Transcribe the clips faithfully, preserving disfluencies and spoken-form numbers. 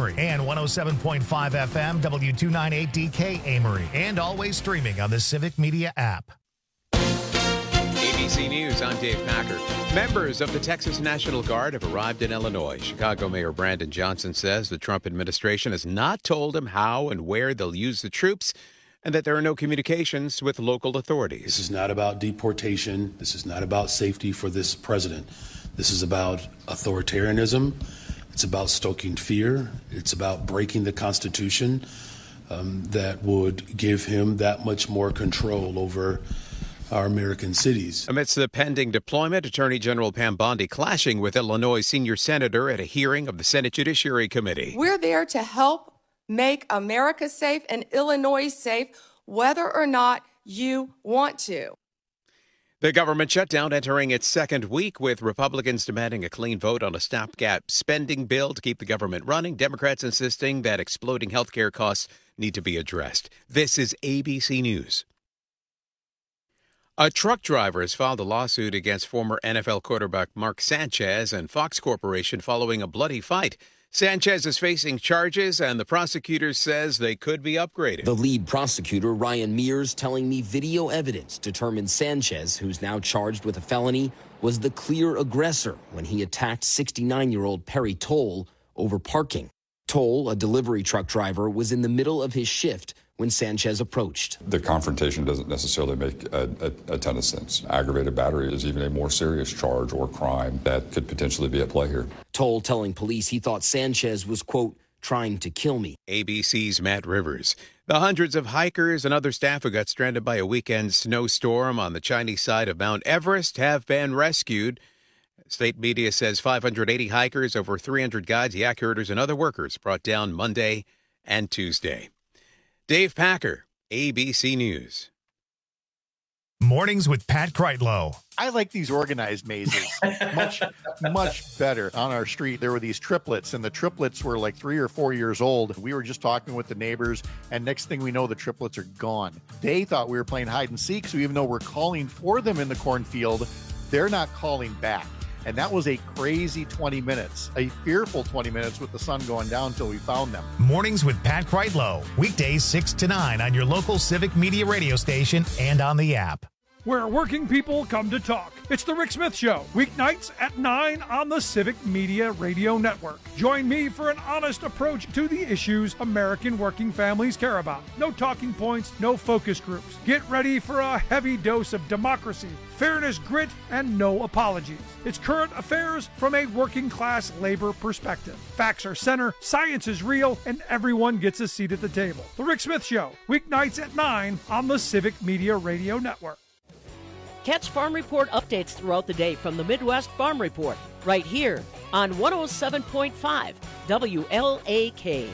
Amory, and one oh seven point five F M, W two ninety-eight D K Amory, and always streaming on the Civic Media app. A B C News, I'm Dave Packer. Members of the Texas National Guard have arrived in Illinois. Chicago Mayor Brandon Johnson says the Trump administration has not told him how and where they'll use the troops, and that there are no communications with local authorities. This is not about deportation. This is not about safety for this president. This is about authoritarianism. It's about stoking fear. It's about breaking the Constitution um, that would give him that much more control over our American cities. Amidst the pending deployment, Attorney General Pam Bondi clashing with Illinois senior senator at a hearing of the Senate Judiciary Committee. We're there to help make America safe and Illinois safe, whether or not you want to. The government shutdown entering its second week, with Republicans demanding a clean vote on a stopgap spending bill to keep the government running. Democrats insisting that exploding health care costs need to be addressed. This is A B C News. A truck driver has filed a lawsuit against former N F L quarterback Mark Sanchez and Fox Corporation following a bloody fight. Sanchez is facing charges, and the prosecutor says they could be upgraded. The lead prosecutor, Ryan Mears, telling me video evidence determined Sanchez, who's now charged with a felony, was the clear aggressor when he attacked sixty-nine-year-old Perry Toll over parking. Toll, a delivery truck driver, was in the middle of his shift when Sanchez approached. The confrontation doesn't necessarily make a, a, a ton of sense. Aggravated battery is even a more serious charge or crime that could potentially be at play here. Toll telling police he thought Sanchez was, quote, trying to kill me. A B C's Matt Rivers. The hundreds of hikers and other staff who got stranded by a weekend snowstorm on the Chinese side of Mount Everest have been rescued. State media says five hundred eighty hikers, over three hundred guides, yak herders, and other workers brought down Monday and Tuesday. Dave Packer, A B C News. Mornings with Pat Kreitlow. I like these organized mazes much, much better. On our street, there were these triplets, and the triplets were like three or four years old. We were just talking with the neighbors, and next thing we know, the triplets are gone. They thought we were playing hide and seek, so even though we're calling for them in the cornfield, they're not calling back. And that was a crazy twenty minutes, a fearful twenty minutes with the sun going down until we found them. Mornings with Pat Kreitlow. Weekdays six to nine on your local Civic Media radio station and on the app. Where working people come to talk. It's The Rick Smith Show, weeknights at nine on the Civic Media Radio Network. Join me for an honest approach to the issues American working families care about. No talking points, no focus groups. Get ready for a heavy dose of democracy, fairness, grit, and no apologies. It's current affairs from a working class labor perspective. Facts are center, science is real, and everyone gets a seat at the table. The Rick Smith Show, weeknights at nine on the Civic Media Radio Network. Catch Farm Report updates throughout the day from the Midwest Farm Report, right here on one oh seven point five W L A K.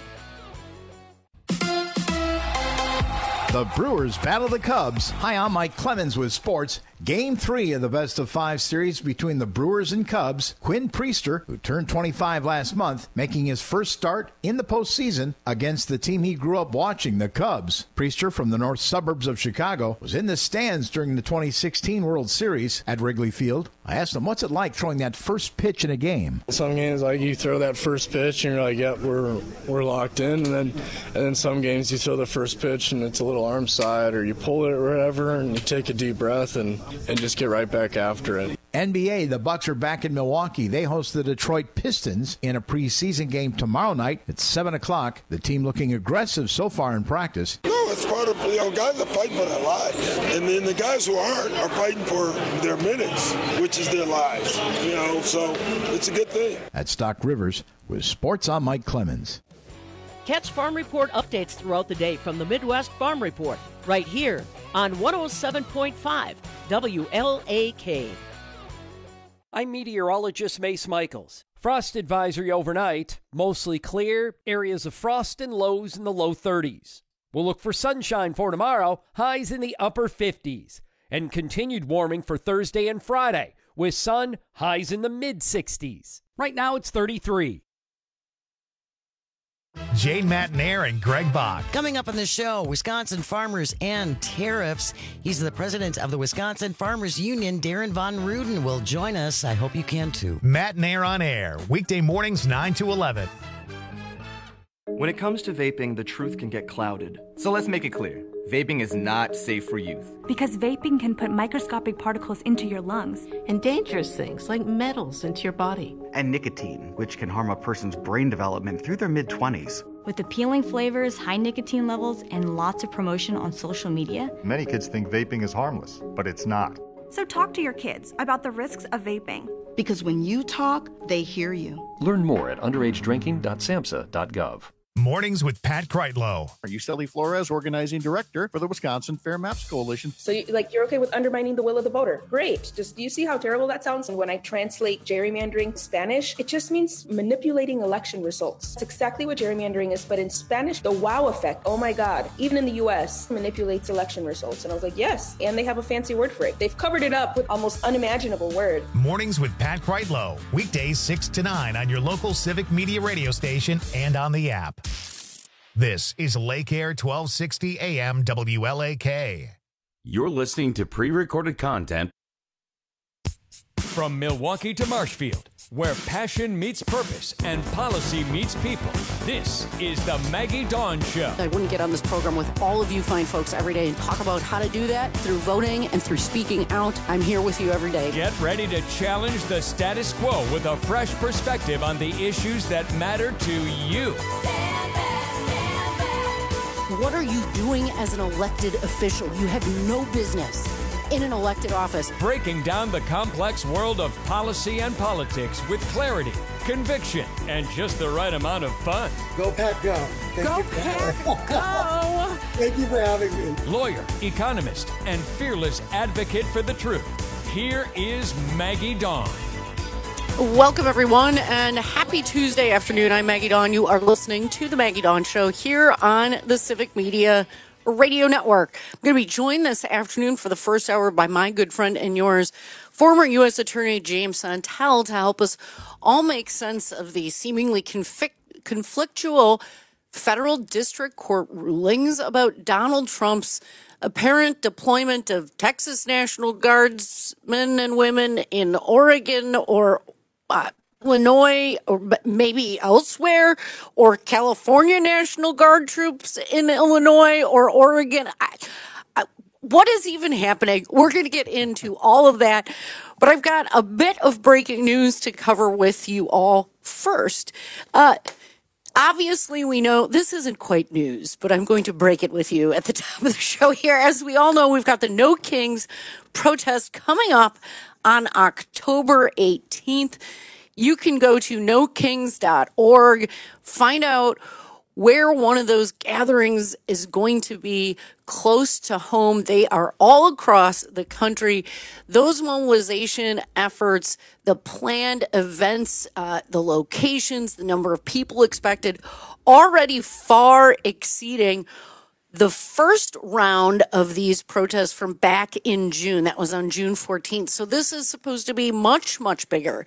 The Brewers battle the Cubs. Hi, I'm Mike Clemens with sports. Game three of the best of five series between the Brewers and Cubs. Quinn Priester, who turned twenty-five last month, making his first start in the postseason against the team he grew up watching, the Cubs. Priester, from the north suburbs of Chicago, was in the stands during the twenty sixteen World Series at Wrigley Field. I asked him, what's it like throwing that first pitch in a game? Some games, like, you throw that first pitch and you're like, yep, we're we're locked in. And then and then some games you throw the first pitch and it's a little arm side, or you pull it or whatever, and you take a deep breath and, and just get right back after it. N B A, the Bucks are back in Milwaukee. They host the Detroit Pistons in a preseason game tomorrow night at seven o'clock. The team looking aggressive so far in practice. No, it's part of, you know, guys are fighting for their lives. And then the guys who aren't are fighting for their minutes, which is their lives. You know, so it's a good thing. At Stock Rivers with Sports, I'm Mike Clemens. Catch Farm Report updates throughout the day from the Midwest Farm Report, right here on one oh seven point five W L A K. I'm meteorologist Mace Michaels. Frost advisory overnight, mostly clear, areas of frost and lows in the low thirties. We'll look for sunshine for tomorrow, highs in the upper fifties. And continued warming for Thursday and Friday, with sun, highs in the mid-sixties. Right now it's thirty-three. Jane Matnair and Greg Bach. Coming up on the show, Wisconsin farmers and tariffs. He's the president of the Wisconsin Farmers Union. Darren Von Ruden will join us. I hope you can too. Matnair on air, weekday mornings nine to eleven. When it comes to vaping, the truth can get clouded. So let's make it clear. Vaping is not safe for youth. Because vaping can put microscopic particles into your lungs. And dangerous things like metals into your body. And nicotine, which can harm a person's brain development through their mid-twenties. With appealing flavors, high nicotine levels, and lots of promotion on social media, many kids think vaping is harmless, but it's not. So talk to your kids about the risks of vaping. Because when you talk, they hear you. Learn more at underage drinking dot samhsa dot gov. Mornings with Pat Kreitlow. Are you Uceli Flores, organizing director for the Wisconsin Fair Maps Coalition? So, you, like, you're okay with undermining the will of the voter? Great. Just do you see how terrible that sounds? And when I translate gerrymandering Spanish, it just means manipulating election results. It's exactly what gerrymandering is, but in Spanish, the wow effect. Oh my God! Even in the U S, manipulates election results. And I was like, yes. And they have a fancy word for it. They've covered it up with almost unimaginable word. Mornings with Pat Kreitlow. Weekdays six to nine on your local Civic Media radio station and on the app. This is Lake Air twelve sixty A M W L A K. You're listening to pre-recorded content. From Milwaukee to Marshfield, where passion meets purpose and policy meets people, this is the Maggie Dawn Show. I wouldn't get on this program with all of you fine folks every day and talk about how to do that through voting and through speaking out. I'm here with you every day. Get ready to challenge the status quo with a fresh perspective on the issues that matter to you. What are you doing as an elected official? You have no business in an elected office. Breaking down the complex world of policy and politics with clarity, conviction, and just the right amount of fun. Go Pat, go. Thank go Pat, go. Thank you for having me. Lawyer, economist, and fearless advocate for the truth. Here is Maggie Dawn. Welcome, everyone, and happy Tuesday afternoon. I'm Maggie Dawn. You are listening to The Maggie Dawn Show here on the Civic Media Radio Network. I'm going to be joined this afternoon for the first hour by my good friend and yours, former U S Attorney James Santel, to help us all make sense of the seemingly confic- conflictual federal district court rulings about Donald Trump's apparent deployment of Texas National Guardsmen and women in Oregon or uh, Illinois, or maybe elsewhere, or California National Guard troops in Illinois or Oregon. I, I, what is even happening? We're going to get into all of that, but I've got a bit of breaking news to cover with you all first. Uh, Obviously, we know this isn't quite news, but I'm going to break it with you at the top of the show here. As we all know, we've got the No Kings protest coming up on October eighteenth. You can go to no kings dot org, find out where one of those gatherings is going to be close to home. They are all across the country. Those mobilization efforts, the planned events, uh, the locations, the number of people expected, already far exceeding the first round of these protests from back in June. That was on June fourteenth. So this is supposed to be much, much bigger.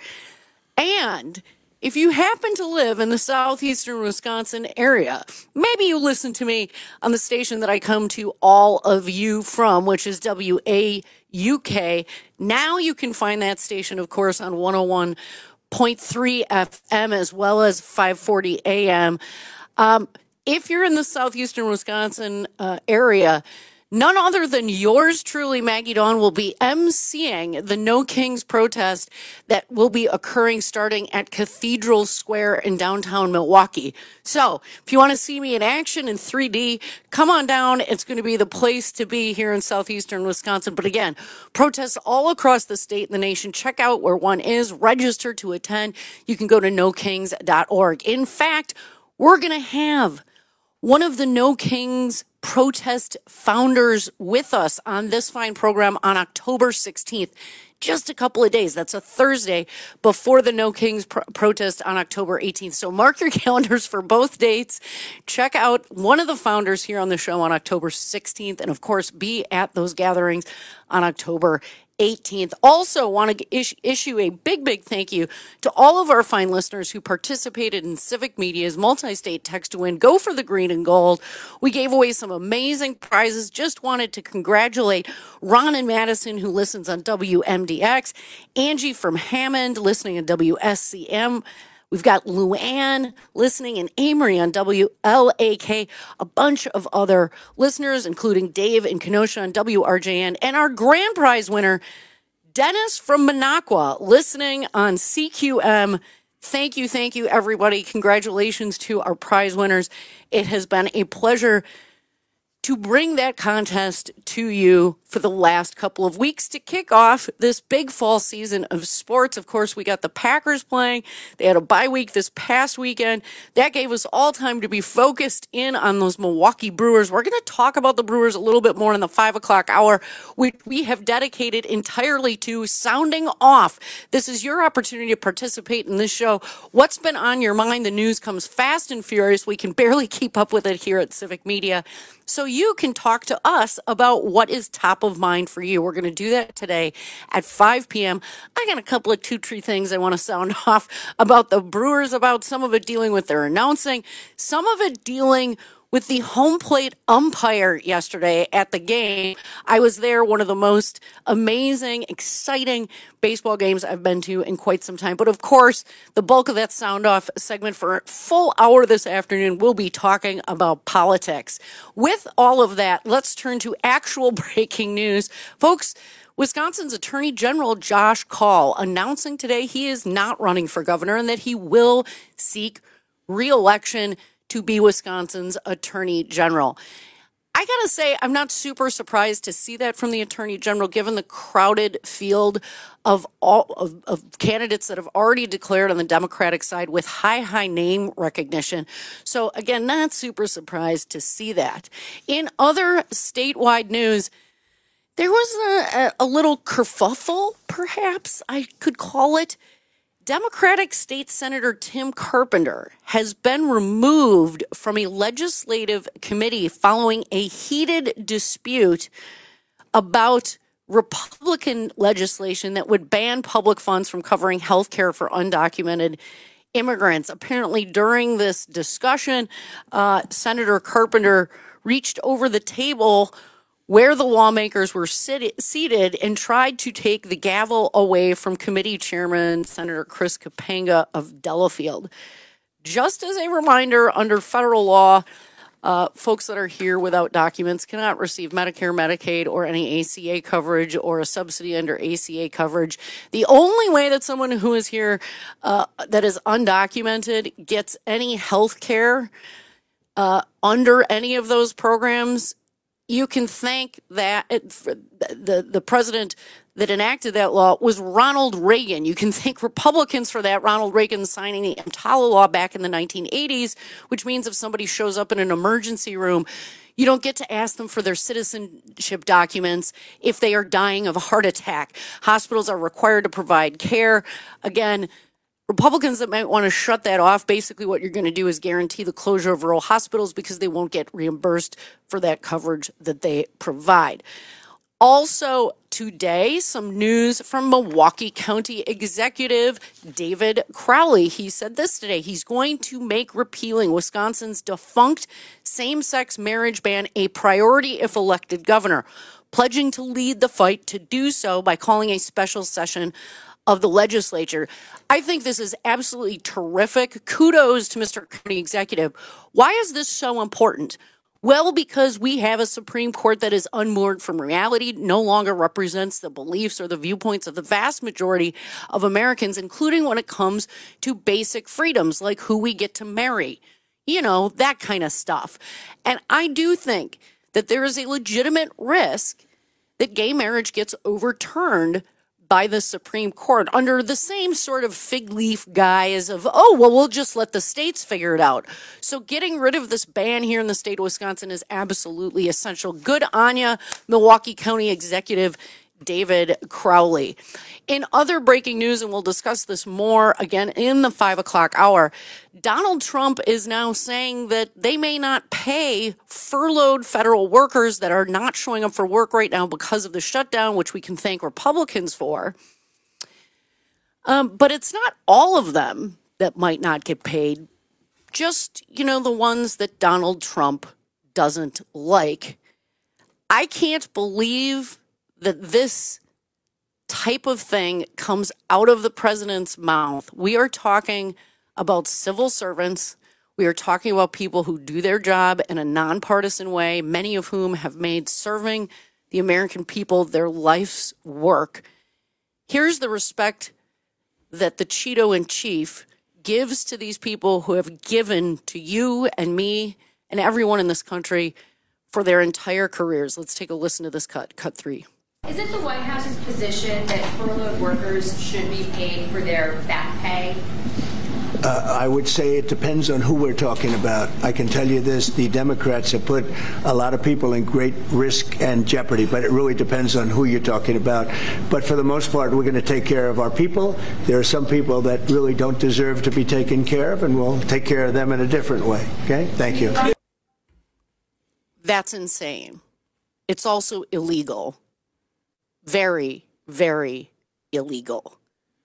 And if you happen to live in the southeastern Wisconsin area, maybe you listen to me on the station that I come to all of you from, which is W A U K. Now you can find that station, of course, on one oh one point three F M as well as five forty A M. Um, if you're in the southeastern Wisconsin uh, area, none other than yours truly, Maggie Dawn, will be emceeing the No Kings protest that will be occurring starting at Cathedral Square in downtown Milwaukee. So if you want to see me in action in three D, come on down. It's going to be the place to be here in southeastern Wisconsin. But again, protests all across the state and the nation. Check out where one is. Register to attend. You can go to no kings dot org. In fact, we're going to have one of the No Kings protest founders with us on this fine program on October sixteenth. Just a couple of days. That's a Thursday before the No Kings pro- protest on October eighteenth. So mark your calendars for both dates. Check out one of the founders here on the show on October sixteenth. And of course, be at those gatherings on October eighteenth. Also want to is- issue a big, big thank you to all of our fine listeners who participated in Civic Media's multi-state text to win Go for the Green and Gold. We gave away some amazing prizes. Just wanted to congratulate Ron in Madison, who listens on W M D X, Angie from Hammond, listening on W S C M. We've got Luann listening in Amory on W L A K, a bunch of other listeners, including Dave in Kenosha on W R J N, and our grand prize winner, Dennis from Minocqua, listening on C Q M. Thank you, thank you, everybody. Congratulations to our prize winners. It has been a pleasure to bring that contest to you for the last couple of weeks to kick off this big fall season of sports. Of course, we got the Packers playing. They had a bye week this past weekend. That gave us all time to be focused in on those Milwaukee Brewers. We're going to talk about the Brewers a little bit more in the five o'clock hour, which we have dedicated entirely to sounding off. This is your opportunity to participate in this show. What's been on your mind? The news comes fast and furious. We can barely keep up with it here at Civic Media. So you can talk to us about what is top of mind for you. We're going to do that today at five p.m. I got a couple of two, three things I want to sound off about the Brewers, about some of it dealing with their announcing, some of it dealing with the home plate umpire yesterday at the game. I was there, one of the most amazing, exciting baseball games I've been to in quite some time. But of course, the bulk of that sound off segment for a full hour this afternoon, we'll be talking about politics. With all of that, let's turn to actual breaking news. Folks, Wisconsin's Attorney General Josh Kaul announcing today he is not running for governor and that he will seek re-election to be Wisconsin's Attorney General. I gotta say, I'm not super surprised to see that from the Attorney General, given the crowded field of all of, of candidates that have already declared on the Democratic side with high, high name recognition. So again, not super surprised to see that. In other statewide news, there was a, a little kerfuffle, perhaps I could call it. Democratic State Senator Tim Carpenter has been removed from a legislative committee following a heated dispute about Republican legislation that would ban public funds from covering health care for undocumented immigrants. Apparently, during this discussion, uh, Senator Carpenter reached over the table where the lawmakers were sit- seated and tried to take the gavel away from committee chairman Senator Chris Kapanga of Delafield. Just as a reminder, under federal law, uh, folks that are here without documents cannot receive Medicare, Medicaid, or any A C A coverage or a subsidy under A C A coverage. The only way that someone who is here uh, that is undocumented gets any health care uh, under any of those programs, you can thank that it, the, the president that enacted that law was Ronald Reagan. You can thank Republicans for that. Ronald Reagan signing the EMTALA law back in the nineteen eighties, which means if somebody shows up in an emergency room, you don't get to ask them for their citizenship documents if they are dying of a heart attack. Hospitals are required to provide care. Again, Republicans that might want to shut that off, basically what you're going to do is guarantee the closure of rural hospitals because they won't get reimbursed for that coverage that they provide. Also today, some news from Milwaukee County Executive David Crowley. He said this today. He's going to make repealing Wisconsin's defunct same-sex marriage ban a priority if elected governor, pledging to lead the fight to do so by calling a special session of the legislature. I think this is absolutely terrific. Kudos to Mister County Executive. Why is this so important? Well, because we have a Supreme Court that is unmoored from reality, no longer represents the beliefs or the viewpoints of the vast majority of Americans, including when it comes to basic freedoms like who we get to marry, you know, that kind of stuff. And I do think that there is a legitimate risk that gay marriage gets overturned by the Supreme Court under the same sort of fig leaf guise of, oh, well, we'll just let the states figure it out. So getting rid of this ban here in the state of Wisconsin is absolutely essential. Good on ya, Milwaukee County Executive David Crowley. In other breaking news, and we'll discuss this more again in the five o'clock hour, Donald Trump is now saying that they may not pay furloughed federal workers that are not showing up for work right now because of the shutdown, which we can thank Republicans for. Um, but it's not all of them that might not get paid. Just, you know, the ones that Donald Trump doesn't like. I can't believe that this type of thing comes out of the president's mouth. We are talking about civil servants. We are talking about people who do their job in a nonpartisan way, many of whom have made serving the American people their life's work. Here's the respect that the Cheeto-in-Chief gives to these people who have given to you and me and everyone in this country for their entire careers. Let's take a listen to this cut, cut three. Is it the White House's position that furloughed workers should be paid for their back pay? Uh, I would say it depends on who we're talking about. I can tell you this, the Democrats have put a lot of people in great risk and jeopardy, but it really depends on who you're talking about. But for the most part, we're going to take care of our people. There are some people that really don't deserve to be taken care of, and we'll take care of them in a different way. Okay? Thank you. That's insane. It's also illegal. Very, very illegal.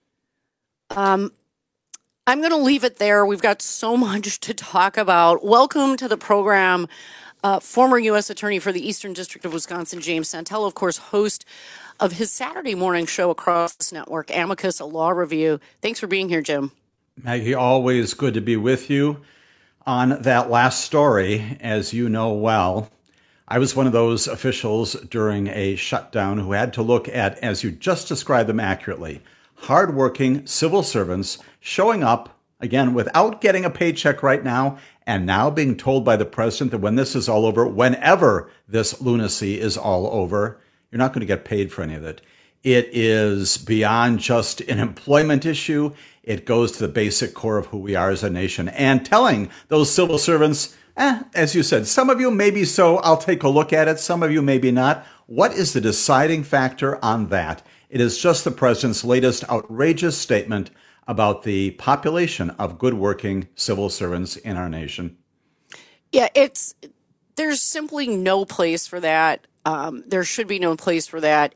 Um, I'm going to leave it there. We've got so much to talk about. Welcome to the program, uh, former U S Attorney for the Eastern District of Wisconsin, James Santello, of course, host of his Saturday morning show across this network, Amicus, a law review. Thanks for being here, Jim. Maggie, always good to be with you. On that last story, as you know well, I was one of those officials during a shutdown who had to look at, as you just described them accurately, hardworking civil servants showing up, again, without getting a paycheck right now, and now being told by the president that when this is all over, whenever this lunacy is all over, you're not going to get paid for any of it. It is beyond just an employment issue. It goes to the basic core of who we are as a nation. And telling those civil servants, eh, as you said, some of you maybe so, I'll take a look at it. Some of you maybe not. What is the deciding factor on that? It is just the president's latest outrageous statement about the population of good working civil servants in our nation. Yeah, it's there's simply no place for that. Um, there should be no place for that.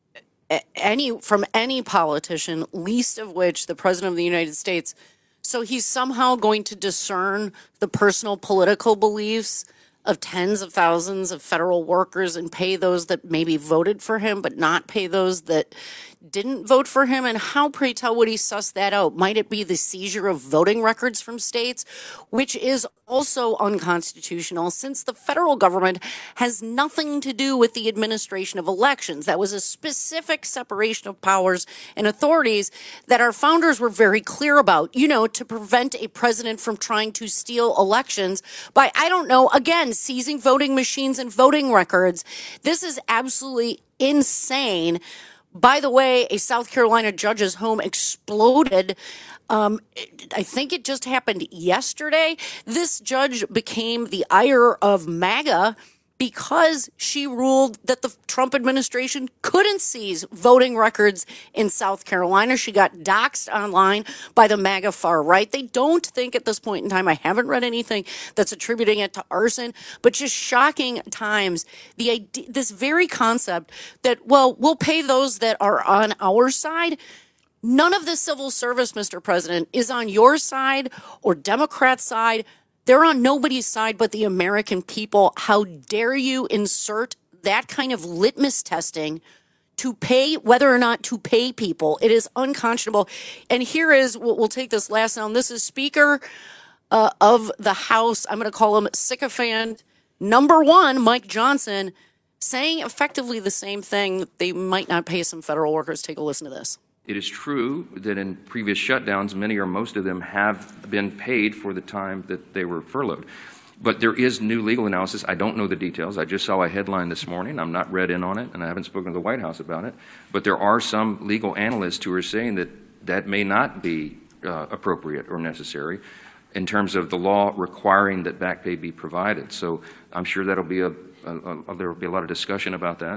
Any from any politician, least of which the president of the United States. So he's somehow going to discern the personal political beliefs of tens of thousands of federal workers and pay those that maybe voted for him, but not pay those that didn't vote for him. And how, pray tell, would he suss that out? Might it be the seizure of voting records from states, which is also unconstitutional since the federal government has nothing to do with the administration of elections? That was a specific separation of powers and authorities that our founders were very clear about, you know, to prevent a president from trying to steal elections by, I don't know, again, seizing voting machines and voting records. This is absolutely insane. By the way, a South Carolina judge's home exploded. Um, I think it just happened yesterday. This judge became the ire of MAGA because she ruled that the Trump administration couldn't seize voting records in South Carolina. She got doxxed online by the MAGA far right. They don't think at this point in time, I haven't read anything that's attributing it to arson, but just shocking times. The idea, this very concept that, well, we'll pay those that are on our side. None of the civil service, Mister President, is on your side or Democrats' side. They're on nobody's side but the American people. How dare you insert that kind of litmus testing to pay, whether or not to pay people? It is unconscionable. And here is, we'll, we'll take this last sound. This is Speaker uh, of the House. I'm going to call him sycophant number one, Mike Johnson, saying effectively the same thing. They might not pay some federal workers. Take a listen to this. It is true that in previous shutdowns, many or most of them have been paid for the time that they were furloughed. But there is new legal analysis. I don't know the details. I just saw a headline this morning. I'm not read in on it, and I haven't spoken to the White House about it. But there are some legal analysts who are saying that that may not be uh, appropriate or necessary in terms of the law requiring that back pay be provided. So I'm sure that'll be a, a, a there will be a lot of discussion about that.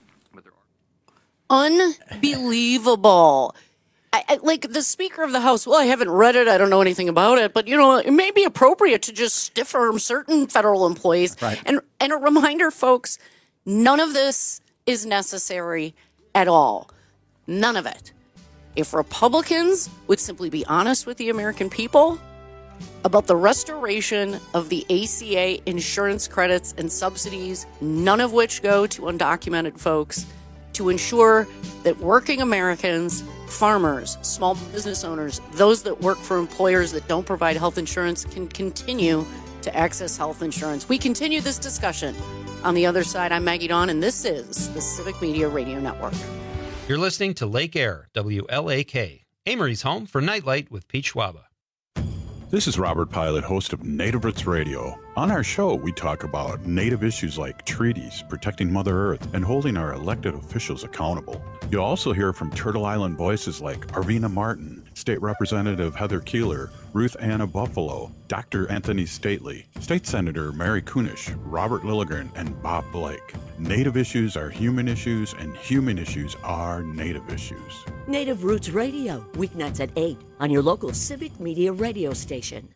Unbelievable. I, I, like the Speaker of the House, well, I haven't read it. I don't know anything about it. But, you know, it may be appropriate to just stiff arm certain federal employees. Right. And, and a reminder, folks, none of this is necessary at all. None of it. If Republicans would simply be honest with the American people about the restoration of the A C A insurance credits and subsidies, none of which go to undocumented folks, to ensure that working Americans farmers, small business owners, those that work for employers that don't provide health insurance can continue to access health insurance. We continue this discussion. On the other side, I'm Maggie Dawn, and this is the Civic Media Radio Network. You're listening to Lake Air, W L A K, Amory's home for Nightlight with Pete Schwaba. This is Robert Pilot, host of Native Roots Radio. On our show, we talk about Native issues like treaties, protecting Mother Earth, and holding our elected officials accountable. You'll also hear from Turtle Island voices like Arvina Martin, State Representative Heather Keeler, Ruth Anna Buffalo, Doctor Anthony Stately, State Senator Mary Kunish, Robert Lilligren, and Bob Blake. Native issues are human issues, and human issues are Native issues. Native Roots Radio, weeknights at eight on your local Civic Media radio station.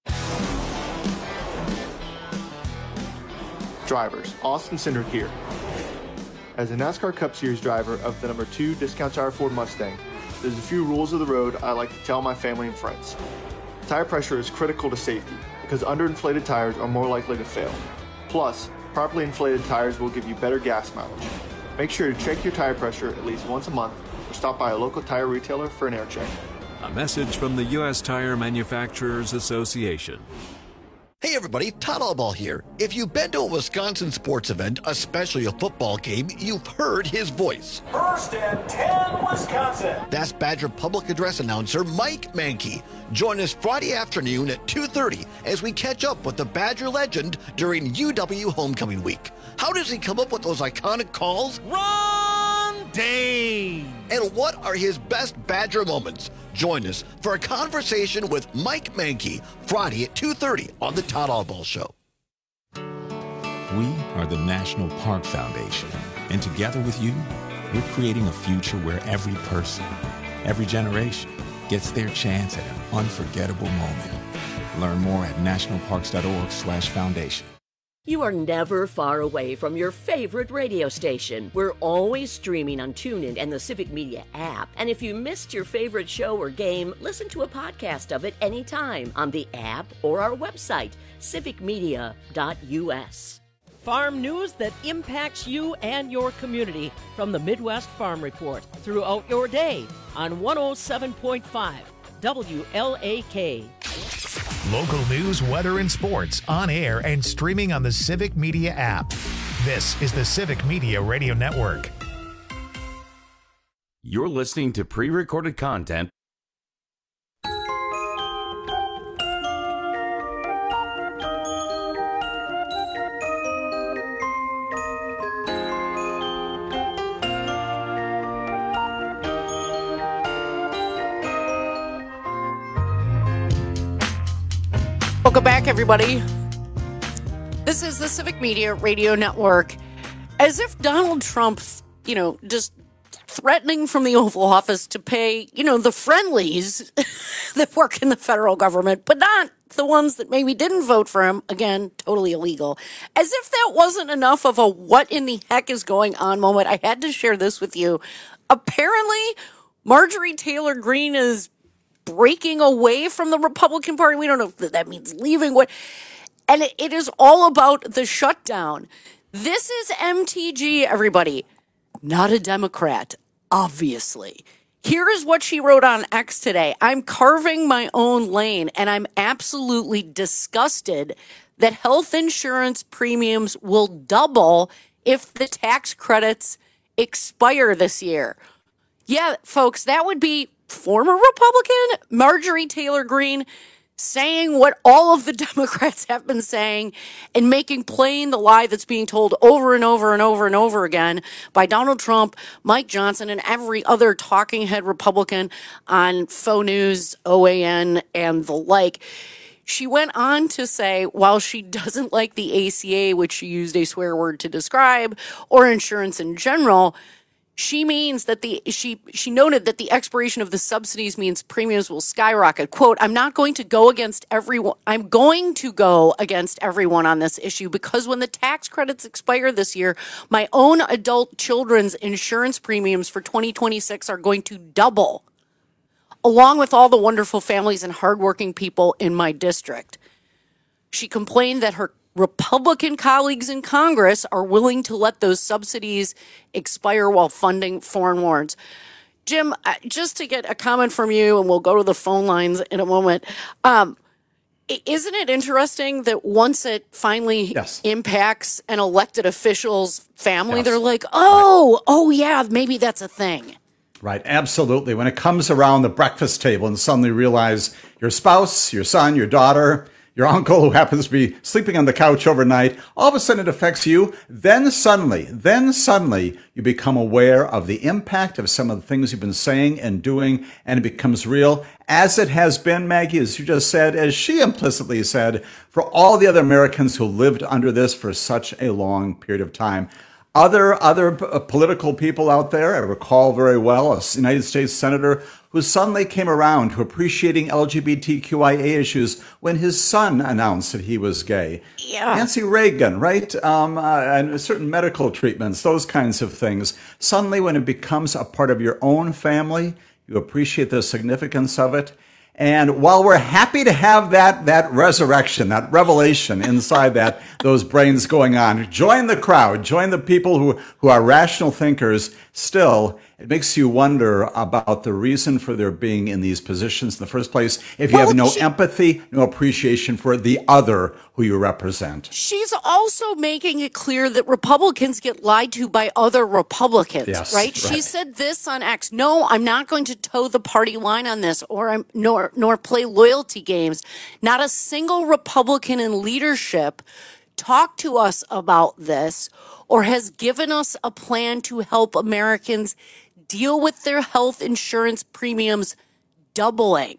Drivers, Austin Cindric here. As a NASCAR Cup Series driver of the number two Discount Tire Ford Mustang, there's a few rules of the road I like to tell my family and friends. Tire pressure is critical to safety because underinflated tires are more likely to fail. Plus, properly inflated tires will give you better gas mileage. Make sure to check your tire pressure at least once a month or stop by a local tire retailer for an air check. A message from the U S Tire Manufacturers Association. Hey everybody, Todd Allball here. If you've been to a Wisconsin sports event, especially a football game, you've heard his voice. First and ten, Wisconsin. That's Badger Public Address announcer Mike Mankey. Join us Friday afternoon at two thirty as we catch up with the Badger legend during U W Homecoming Week. How does he come up with those iconic calls? Ron Dane! And what are his best Badger moments? Join us for a conversation with Mike Mankey Friday at two thirty on the Todd Allball Show. We are the National Park Foundation, and together with you, we're creating a future where every person, every generation, gets their chance at an unforgettable moment. Learn more at nationalparks.org slash foundation. You are never far away from your favorite radio station. We're always streaming on TuneIn and the Civic Media app. And if you missed your favorite show or game, listen to a podcast of it anytime on the app or our website, civic media dot u s. Farm news that impacts you and your community from the Midwest Farm Report throughout your day on one oh seven point five W L A K. Local news, weather, and sports on air and streaming on the Civic Media app. This is the Civic Media Radio Network. You're listening to pre-recorded content. Welcome back, everybody. This is the Civic Media Radio Network. As if Donald Trump, you know, just threatening from the Oval Office to pay, you know, the friendlies that work in the federal government, but not the ones that maybe didn't vote for him. Again, totally illegal. As if that wasn't enough of a what in the heck is going on moment, I had to share this with you. Apparently, Marjorie Taylor Greene is breaking away from the Republican Party. We don't know if that means leaving. What, and it, it is all about the shutdown. This is M T G, everybody. Not a Democrat, obviously. Here is what she wrote on X today. I'm carving my own lane, and I'm absolutely disgusted that health insurance premiums will double if the tax credits expire this year. Yeah, folks, that would be former Republican Marjorie Taylor Greene saying what all of the Democrats have been saying and making plain the lie that's being told over and over and over and over again by Donald Trump, Mike Johnson, and every other talking head Republican on Faux News, O A N, and the like. She went on to say, while she doesn't like the A C A, which she used a swear word to describe, or insurance in general, She means that the she she noted that the expiration of the subsidies means premiums will skyrocket. Quote, I'm not going to go against everyone. I'm going to go against everyone on this issue because when the tax credits expire this year, my own adult children's insurance premiums for twenty twenty-six are going to double, along with all the wonderful families and hardworking people in my district. She complained that her Republican colleagues in Congress are willing to let those subsidies expire while funding foreign wars. Jim, uh, just to get a comment from you, and we'll go to the phone lines in a moment. Um, isn't it interesting that once it finally yes. impacts an elected official's family, yes. they're like, oh, right. oh, yeah, maybe that's a thing. Right, absolutely. When it comes around the breakfast table and suddenly realize your spouse, your son, your daughter, your uncle who happens to be sleeping on the couch overnight, all of a sudden it affects you. Then suddenly, then suddenly you become aware of the impact of some of the things you've been saying and doing, and it becomes real, as it has been, Maggie, as you just said, as she implicitly said, for all the other Americans who lived under this for such a long period of time. Other other political people out there, I recall very well a United States senator who suddenly came around to appreciating L G B T Q I A issues when his son announced that he was gay. Yeah. Nancy Reagan, right? Um, uh, and certain medical treatments, those kinds of things. Suddenly, when it becomes a part of your own family, you appreciate the significance of it. And while we're happy to have that that resurrection, that revelation inside that, those brains going on, join the crowd, join the people who, who are rational thinkers, still, it makes you wonder about the reason for their being in these positions in the first place if you well, have no she, empathy, no appreciation for the other who you represent. She's also making it clear that Republicans get lied to by other Republicans, yes, right? right? She said this on X. No, I'm not going to toe the party line on this, or I'm nor nor play loyalty games. Not a single Republican in leadership talked to us about this or has given us a plan to help Americans deal with their health insurance premiums doubling.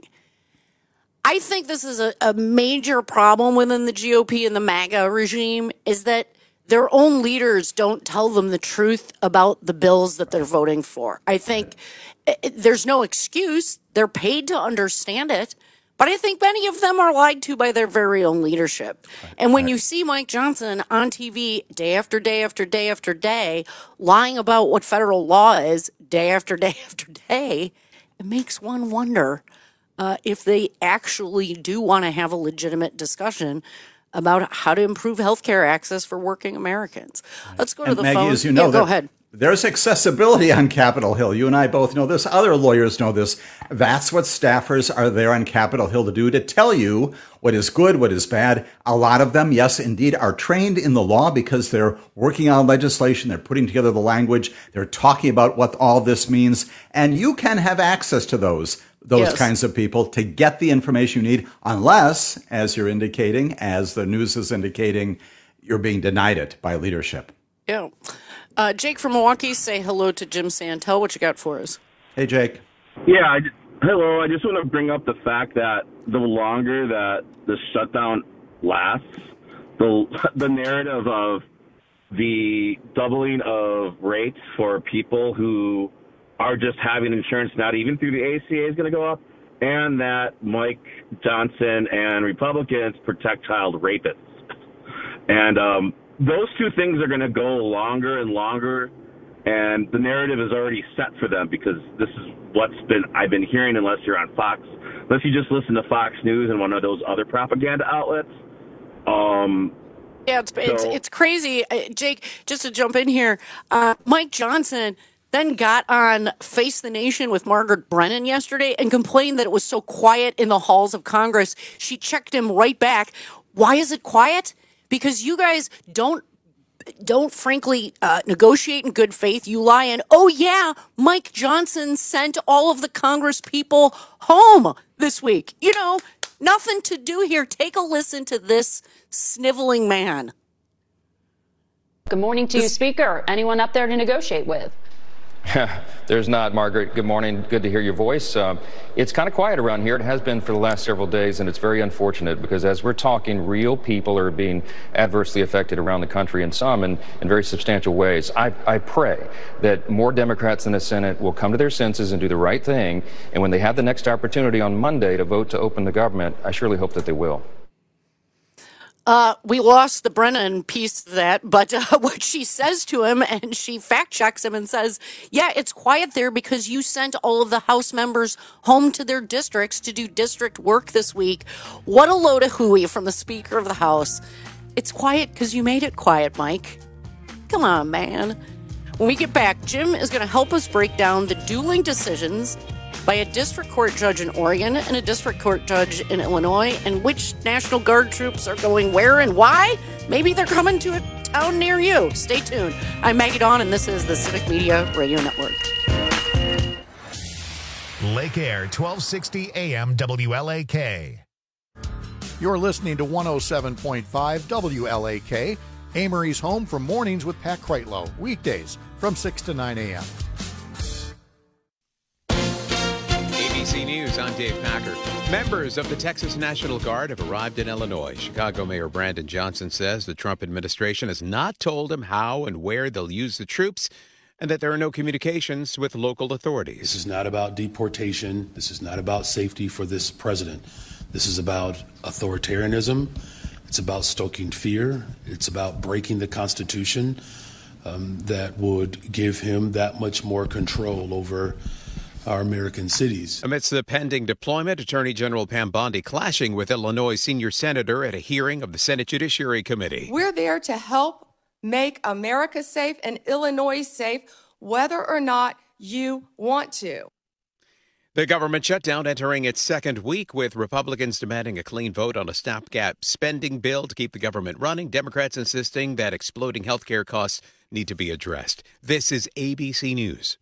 I think this is a, a major problem within the G O P and the MAGA regime is that their own leaders don't tell them the truth about the bills that they're voting for. I think it, there's no excuse. They're paid to understand it. But I think many of them are lied to by their very own leadership. And when you see Mike Johnson on T V day after day after day after day, lying about what federal law is day after day after day, it makes one wonder uh, if they actually do want to have a legitimate discussion about how to improve healthcare access for working Americans. Let's go to and the Maggie, phone. As you know, yeah, go ahead. There's accessibility on Capitol Hill. You and I both know this. Other lawyers know this. That's what staffers are there on Capitol Hill to do, to tell you what is good, what is bad. A lot of them, yes, indeed, are trained in the law because they're working on legislation. They're putting together the language. They're talking about what all this means. And you can have access to those, those Yes. kinds of people to get the information you need, unless, as you're indicating, as the news is indicating, you're being denied it by leadership. Yeah. Uh, Jake from Milwaukee, say hello to Jim Santel. What you got for us? Hey, Jake. Yeah, I, hello. I just want to bring up the fact that the longer that the shutdown lasts, the the narrative of the doubling of rates for people who are just having insurance, not even through the A C A, is going to go up, and that Mike Johnson and Republicans protect child rapists. And um, those two things are going to go longer and longer, and the narrative is already set for them because this is what's been I've been hearing. Unless you're on Fox, unless you just listen to Fox News and one of those other propaganda outlets. Um, yeah, it's, it's so, it's crazy, uh, Jake. Just to jump in here, uh, Mike Johnson then got on Face the Nation with Margaret Brennan yesterday and complained that it was so quiet in the halls of Congress. She checked him right back. Why is it quiet? Because you guys don't, don't frankly uh, negotiate in good faith. You lie and, oh, yeah, Mike Johnson sent all of the Congress people home this week. You know, nothing to do here. Take a listen to this sniveling man. Good morning to you, Speaker. Anyone up there to negotiate with? There's not, Margaret. Good morning. Good to hear your voice. Uh, it's kind of quiet around here. It has been for the last several days, and it's very unfortunate because as we're talking, real people are being adversely affected around the country, and some in, in very substantial ways. I, I pray that more Democrats in the Senate will come to their senses and do the right thing, and when they have the next opportunity on Monday to vote to open the government, I surely hope that they will. Uh, we lost the Brennan piece of that, but uh, what she says to him, and she fact checks him and says, yeah, it's quiet there because you sent all of the House members home to their districts to do district work this week. What a load of hooey from the Speaker of the House. It's quiet because you made it quiet, Mike. Come on, man. When we get back, Jim is going to help us break down the dueling decisions by a district court judge in Oregon and a district court judge in Illinois, and which National Guard troops are going where and why. Maybe they're coming to a town near you. Stay tuned. I'm Maggie Dawn, and this is the Civic Media Radio Network. Lake Air, twelve sixty A M W L A K. You're listening to one oh seven point five W L A K, Amory's home for mornings with Pat Kreitlow, weekdays from six to nine A M. A B C News, I'm Dave Packer. Members of the Texas National Guard have arrived in Illinois. Chicago Mayor Brandon Johnson says the Trump administration has not told him how and where they'll use the troops, and that there are no communications with local authorities. This is not about deportation. This is not about safety for this president. This is about authoritarianism. It's about stoking fear. It's about breaking the Constitution um, that would give him that much more control over our American cities. Amidst the pending deployment, Attorney General Pam Bondi clashing with Illinois senior senator at a hearing of the Senate Judiciary Committee. We're there to help make America safe and Illinois safe, whether or not you want to. The government shutdown entering its second week, with Republicans demanding a clean vote on a stopgap spending bill to keep the government running. Democrats insisting that exploding health care costs need to be addressed. This is A B C News.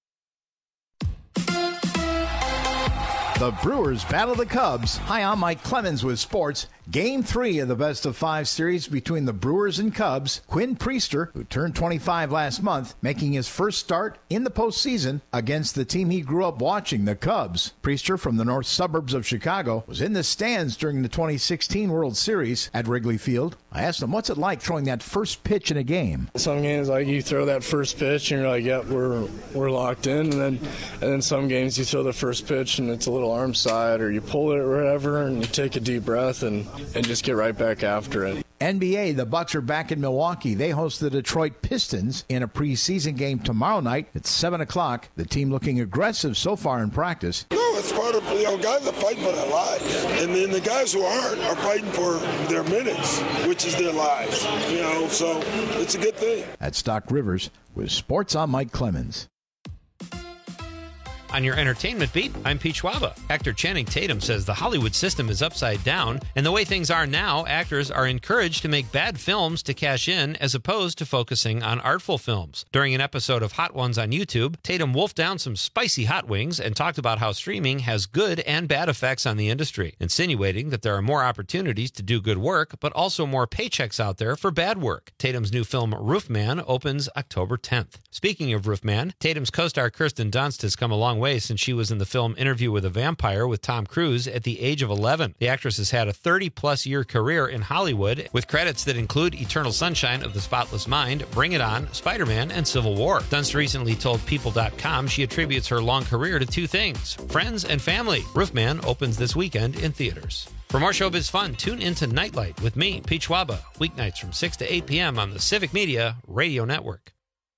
The Brewers battle the Cubs. Hi, I'm Mike Clemens with sports. Game three of the best of five series between the Brewers and Cubs. Quinn Priester, who turned twenty-five last month, making his first start in the postseason against the team he grew up watching, the Cubs. Priester, from the north suburbs of Chicago, was in the stands during the twenty sixteen World Series at Wrigley Field. I asked him, what's it like throwing that first pitch in a game? Some games, like, you throw that first pitch and you're like, yep, we're we're locked in. And then and then some games you throw the first pitch and it's a little arm side, or you pull it or whatever, and you take a deep breath and, and just get right back after it. N B A, the Bucks are back in Milwaukee. They host the Detroit Pistons in a preseason game tomorrow night at seven o'clock. The team looking aggressive so far in practice. No, it's part of, you know, guys are fighting for their lives. And then the guys who aren't are fighting for their minutes, which is their lives. You know, so it's a good thing. At Stock Rivers, with sports, I'm Mike Clemens. On your entertainment beat, I'm Pete Schwaba. Actor Channing Tatum says the Hollywood system is upside down, and the way things are now, actors are encouraged to make bad films to cash in as opposed to focusing on artful films. During an episode of Hot Ones on YouTube, Tatum wolfed down some spicy hot wings and talked about how streaming has good and bad effects on the industry, insinuating that there are more opportunities to do good work, but also more paychecks out there for bad work. Tatum's new film, Roofman, opens October tenth. Speaking of Roofman, Tatum's co-star Kirsten Dunst has come a long way since she was in the film Interview with a Vampire with Tom Cruise at the age of eleven. The actress has had a thirty-plus year career in Hollywood, with credits that include Eternal Sunshine of the Spotless Mind, Bring It On, Spider-Man, and Civil War. Dunst recently told People dot com she attributes her long career to two things: friends and family. Roofman opens this weekend in theaters. For more showbiz fun, tune into Nightlight with me, Pete Schwaba, weeknights from six to eight p.m. on the Civic Media Radio Network.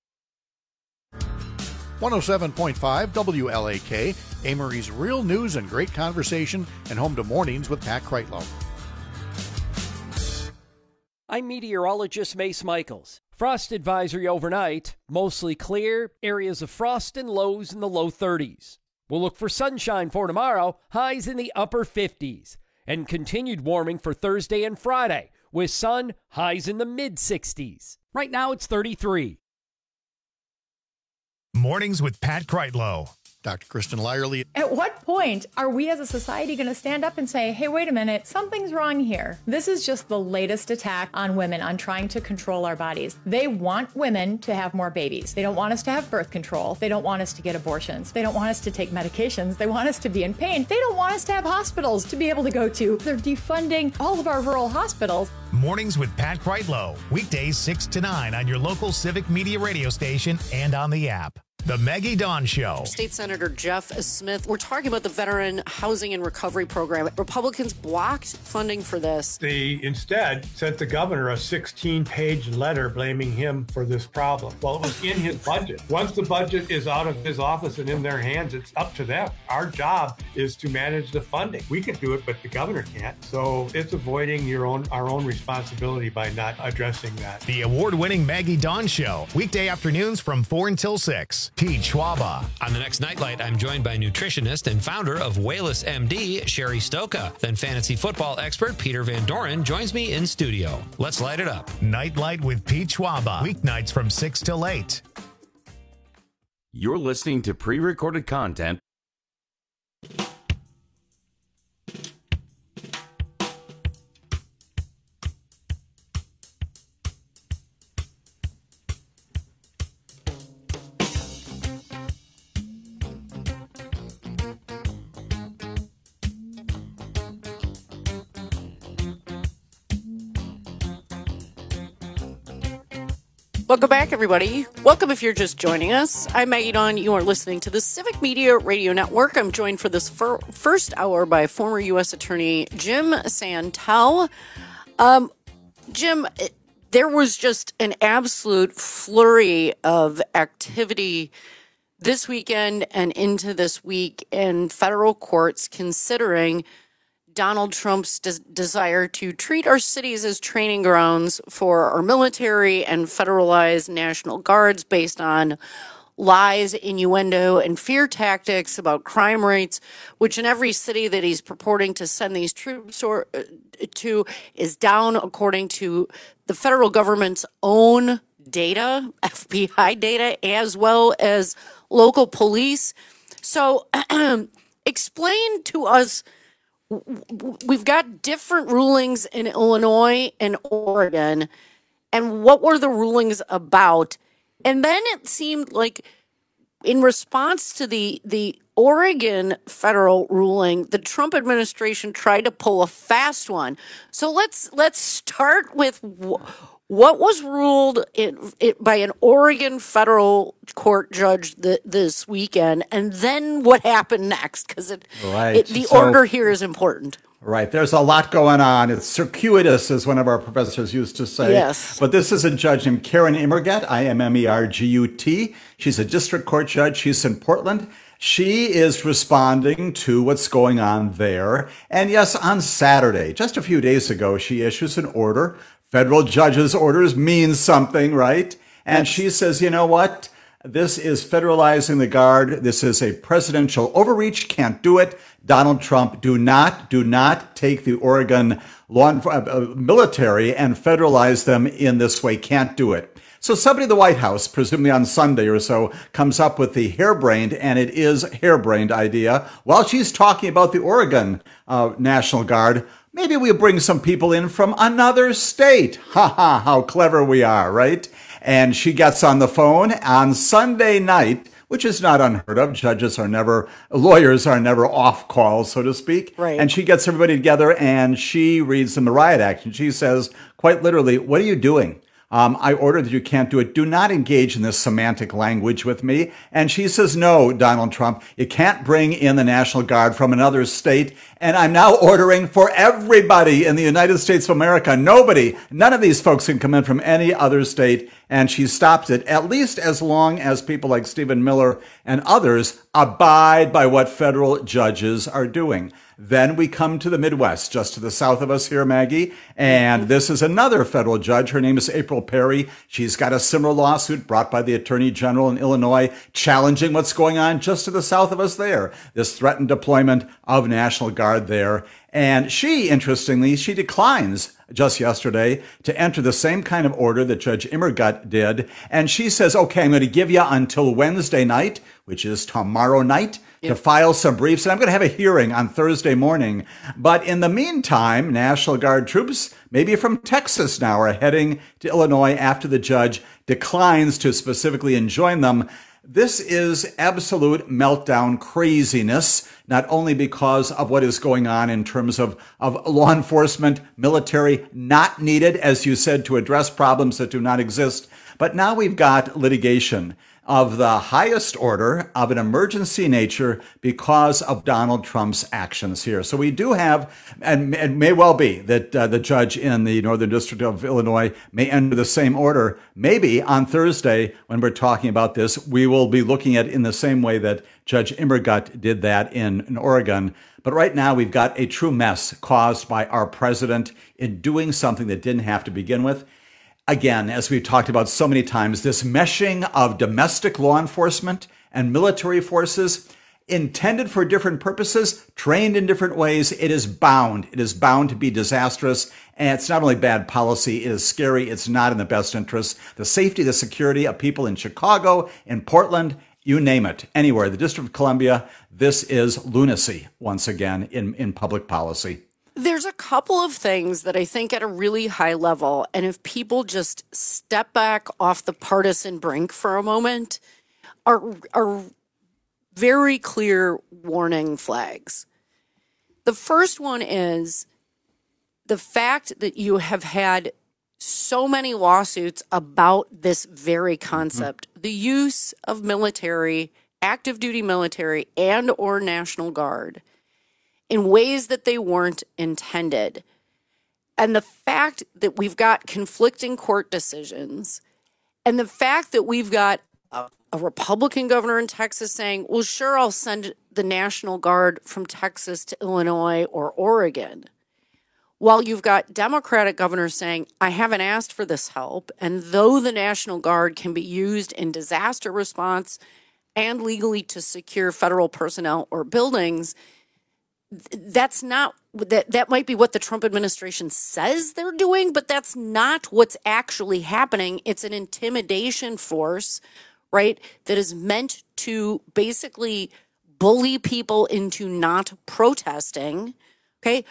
one oh seven point five W L A K, Amory's real news and great conversation, and home to mornings with Pat Kreitlow. I'm meteorologist Mace Michaels. Frost advisory overnight, mostly clear, areas of frost and lows in the low thirties. We'll look for sunshine for tomorrow, highs in the upper fifties. And continued warming for Thursday and Friday, with sun, highs in the mid sixties. Right now it's thirty-three. Mornings with Pat Kreitlow. Doctor Kristen Lyerly. At what point are we as a society going to stand up and say, hey, wait a minute, something's wrong here? This is just the latest attack on women, on trying to control our bodies. They want women to have more babies. They don't want us to have birth control. They don't want us to get abortions. They don't want us to take medications. They want us to be in pain. They don't want us to have hospitals to be able to go to. They're defunding all of our rural hospitals. Mornings with Pat Kreitlow. Weekdays six to nine on your local Civic Media radio station and on the app. The Maggie Dawn Show. State Senator Jeff Smith. We're talking about the Veteran Housing and Recovery Program. Republicans blocked funding for this. They instead sent the governor a sixteen-page letter blaming him for this problem. Well, it was in his budget. Once the budget is out of his office and in their hands, it's up to them. Our job is to manage the funding. We can do it, but the governor can't. So it's avoiding your own our own responsibility by not addressing that. The award-winning Maggie Dawn Show. Weekday afternoons from four until six. Pete Schwaba. On the next Nightlight, I'm joined by nutritionist and founder of Wayless M D, Sherry Stoka. Then fantasy football expert Peter Van Doren joins me in studio. Let's light it up. Nightlight with Pete Schwaba. Weeknights from six till eight. You're listening to pre-recorded content. Welcome back, everybody. Welcome if you're just joining us. I'm Maggie Dawn. You are listening to the Civic Media Radio Network. I'm joined for this fir- first hour by former U S Attorney Jim Santel. Um, Jim, it, there was just an absolute flurry of activity this weekend and into this week in federal courts considering Donald Trump's des- desire to treat our cities as training grounds for our military and federalized National Guards based on lies, innuendo, and fear tactics about crime rates, which in every city that he's purporting to send these troops or, uh, to is down according to the federal government's own data, F B I data, as well as local police. So explain to us. We've got different rulings in Illinois and Oregon, and what were the rulings about? And then it seemed like in response to the the Oregon federal ruling, the Trump administration tried to pull a fast one. So let's let's start with w- what was ruled in, it, by an Oregon federal court judge th- this weekend, and then what happened next, because it, right. it, the so, order here is important. Right. There's a lot going on. It's circuitous, as one of our professors used to say. Yes. But this is a judge named Karen Immergut, I M M E R G U T. She's a district court judge. She's in Portland. She is responding to what's going on there. And yes, on Saturday, just a few days ago, she issues an order. Federal judges' orders mean something, right? And she says, you know what? This is federalizing the Guard. This is a presidential overreach. Can't do it. Donald Trump, do not, do not take the Oregon law uh, military and federalize them in this way. Can't do it. So somebody in the White House, presumably on Sunday or so, comes up with the harebrained, and it is harebrained idea, while she's talking about the Oregon uh, National Guard, maybe we'll bring some people in from another state. Ha ha, how clever we are, right? And she gets on the phone on Sunday night, which is not unheard of. Judges are never, lawyers are never off call, so to speak. Right. And she gets everybody together and she reads them the riot act. And she says, quite literally, what are you doing? Um, I order that you can't do it. Do not engage in this semantic language with me. And she says, no, Donald Trump, you can't bring in the National Guard from another state. And I'm now ordering for everybody in the United States of America. Nobody, none of these folks can come in from any other state. And she stopped it, at least as long as people like Stephen Miller and others abide by what federal judges are doing. Then we come to the Midwest, just to the south of us here, Maggie. And this is another federal judge. Her name is April Perry. She's got a similar lawsuit brought by the Attorney General in Illinois, challenging what's going on just to the south of us there. This threatened deployment of National Guard there. And she, interestingly, she declines just yesterday to enter the same kind of order that Judge Immergut did. And she says, okay, I'm going to give you until Wednesday night, which is tomorrow night, to file some briefs, and I'm going to have a hearing on Thursday morning. But in the meantime, National Guard troops, maybe from Texas now, are heading to Illinois after the judge declines to specifically enjoin them. This is absolute meltdown craziness, not only because of what is going on in terms of, of law enforcement, military not needed, as you said, to address problems that do not exist, but now we've got litigation. of the highest order of an emergency nature because of Donald Trump's actions here. So we do have, and it may well be that uh, the judge in the Northern District of Illinois may enter the same order. Maybe on Thursday, when we're talking about this, we will be looking at it in the same way that Judge Immergut did that in, in Oregon. But right now, we've got a true mess caused by our president in doing something that didn't have to begin with. Again, as we've talked about so many times, this meshing of domestic law enforcement and military forces intended for different purposes, trained in different ways, it is bound. It is bound to be disastrous. And it's not only bad policy, it is scary. It's not in the best interest. The safety, the security of people in Chicago, in Portland, you name it, anywhere, the District of Columbia, this is lunacy once again in, in public policy. There's a couple of things that I think at a really high level, and if people just step back off the partisan brink for a moment, are, are very clear warning flags. The first one is the fact that you have had so many lawsuits about this very concept, mm-hmm. the use of military, active duty military, and or National Guard in ways that they weren't intended. And the fact that we've got conflicting court decisions, and the fact that we've got a, a Republican governor in Texas saying, well, sure, I'll send the National Guard from Texas to Illinois or Oregon, while you've got Democratic governors saying, I haven't asked for this help, and though the National Guard can be used in disaster response and legally to secure federal personnel or buildings, that's not, that, that might be what the Trump administration says they're doing, but that's not what's actually happening. It's an intimidation force, right, that is meant to basically bully people into not protesting, okay?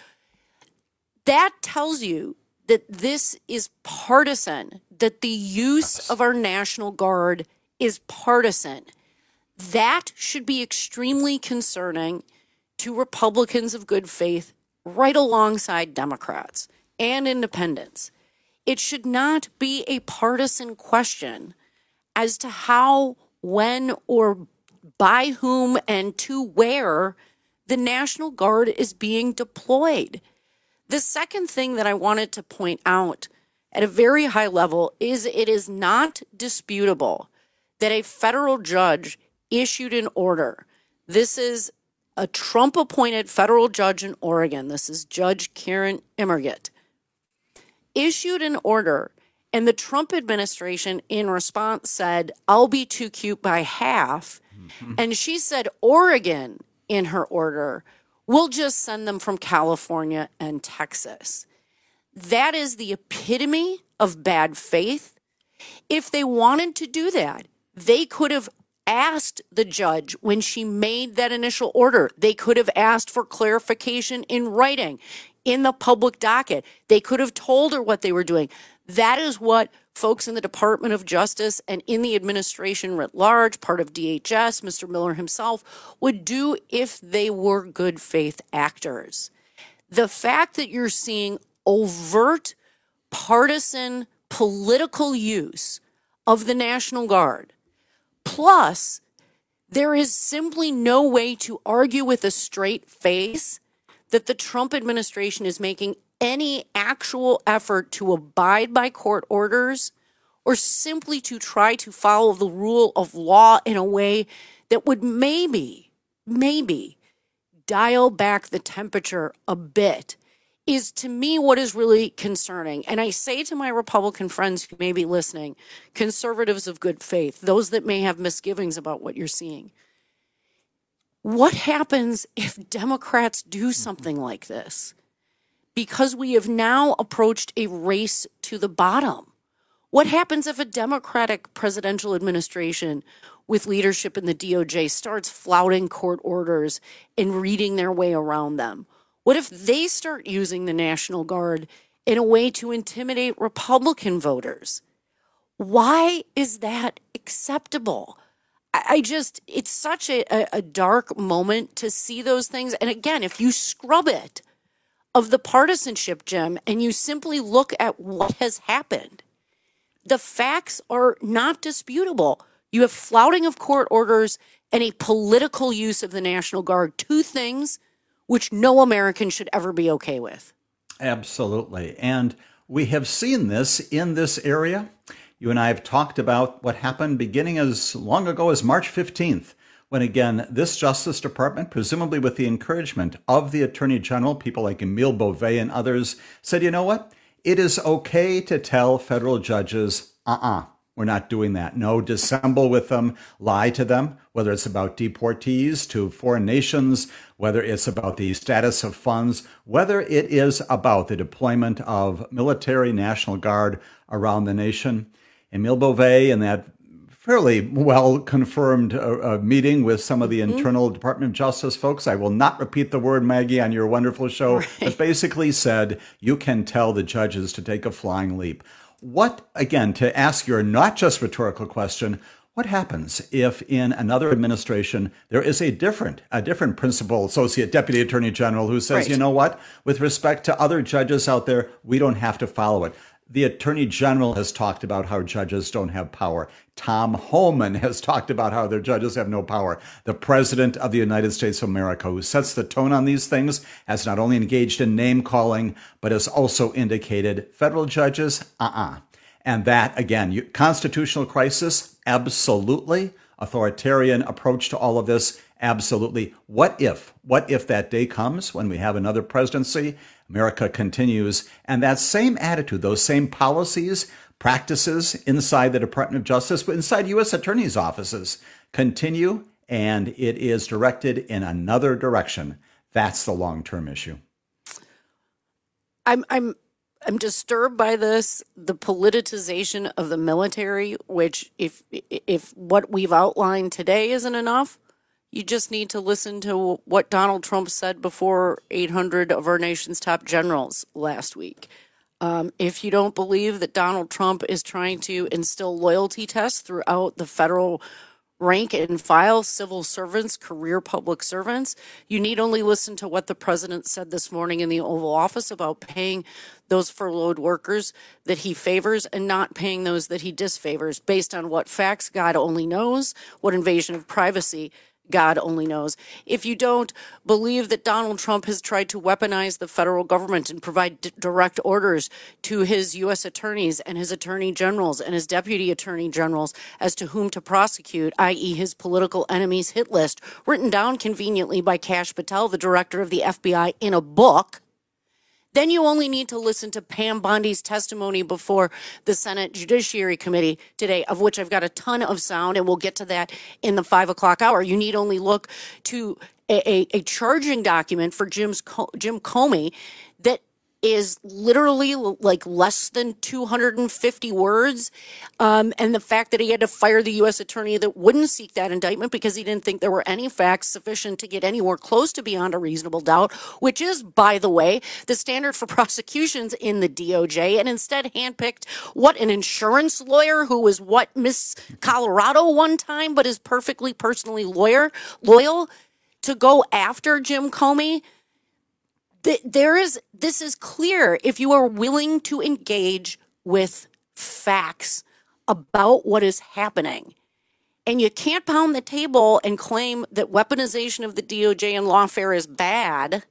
That tells you that this is partisan, that the use of our National Guard is partisan. That should be extremely concerning to Republicans of good faith right alongside Democrats and independents. It should not be a partisan question as to how, when, or by whom and to where the National Guard is being deployed. The second thing that I wanted to point out at a very high level is it is not disputable that a federal judge issued an order. This is a Trump-appointed federal judge in Oregon. This is Judge Karen Immergut. Issued an order, and the Trump administration in response said, I'll be too cute by half. Mm-hmm. And she said Oregon in her order, we'll just send them from California and Texas. That is the epitome of bad faith. If they wanted to do that, they could have asked the judge when she made that initial order. They could have asked for clarification in writing, in the public docket. They could have told her what they were doing. That is what folks in the Department of Justice and in the administration writ large, part of D H S, Mister Miller himself, would do if they were good faith actors. The fact that you're seeing overt partisan political use of the National Guard, plus there is simply no way to argue with a straight face that the Trump administration is making any actual effort to abide by court orders or simply to try to follow the rule of law in a way that would maybe, maybe dial back the temperature a bit is to me what is really concerning. And I say to my Republican friends who may be listening, conservatives of good faith, those that may have misgivings about what you're seeing, what happens if Democrats do something like this? Because we have now approached a race to the bottom. What happens if a Democratic presidential administration with leadership in the D O J starts flouting court orders and reading their way around them? What if they start using the National Guard in a way to intimidate Republican voters? Why is that acceptable? I just, it's such a, a dark moment to see those things. And again, if you scrub it of the partisanship, Jim, and you simply look at what has happened, the facts are not disputable. You have flouting of court orders and a political use of the National Guard, two things which no American should ever be okay with. Absolutely. And we have seen this in this area. You and I have talked about what happened beginning as long ago as March fifteenth, when again, this Justice Department, presumably with the encouragement of the Attorney General, people like Emile Beauvais and others, said, you know what? It is okay to tell federal judges, uh-uh, we're not doing that. No, dissemble with them, lie to them, whether it's about deportees to foreign nations, whether it's about the status of funds, whether it is about the deployment of military National Guard around the nation. Emile Beauvais, in that fairly well-confirmed uh, uh, meeting with some of the mm-hmm. internal Department of Justice folks, I will not repeat the word, Maggie, on your wonderful show, right. but basically said, you can tell the judges to take a flying leap. What, again, to ask your not just rhetorical question, what happens if in another administration there is a different, a different principal associate deputy attorney general who says, right. you know what, with respect to other judges out there, we don't have to follow it. The Attorney General has talked about how judges don't have power. Tom Homan has talked about how their judges have no power. The President of the United States of America, who sets the tone on these things, has not only engaged in name-calling, but has also indicated federal judges, uh-uh. And that, again, you, constitutional crisis, absolutely. Authoritarian approach to all of this, absolutely. What if? What if that day comes when we have another presidency? America continues, and that same attitude, those same policies, practices inside the Department of Justice, but inside U S attorneys' offices continue, and it is directed in another direction. That's the long-term issue. I'm I'm I'm disturbed by this, the politicization of the military, which if if what we've outlined today isn't enough, you just need to listen to what Donald Trump said before eight hundred of our nation's top generals last week. Um, if you don't believe that Donald Trump is trying to instill loyalty tests throughout the federal rank and file civil servants, career public servants, you need only listen to what the president said this morning in the Oval Office about paying those furloughed workers that he favors and not paying those that he disfavors based on what facts God only knows, what invasion of privacy God only knows. If you don't believe that Donald Trump has tried to weaponize the federal government and provide d- direct orders to his U S attorneys and his attorney generals and his deputy attorney generals as to whom to prosecute, that is his political enemies hit list, written down conveniently by Kash Patel, the director of the F B I, in a book, then you only need to listen to Pam Bondi's testimony before the Senate Judiciary Committee today, of which I've got a ton of sound, and we'll get to that in the five o'clock hour. You need only look to a, a, a charging document for Jim's, Jim Comey that is literally like less than two hundred fifty words. Um, and the fact that he had to fire the U S attorney that wouldn't seek that indictment because he didn't think there were any facts sufficient to get anywhere close to beyond a reasonable doubt, which is, by the way, the standard for prosecutions in the D O J, and instead handpicked what, an insurance lawyer who was what, Miss Colorado one time, but is perfectly personally lawyer loyal to go after Jim Comey. There is, this is clear if you are willing to engage with facts about what is happening. And you can't pound the table and claim that weaponization of the D O J and lawfare is bad.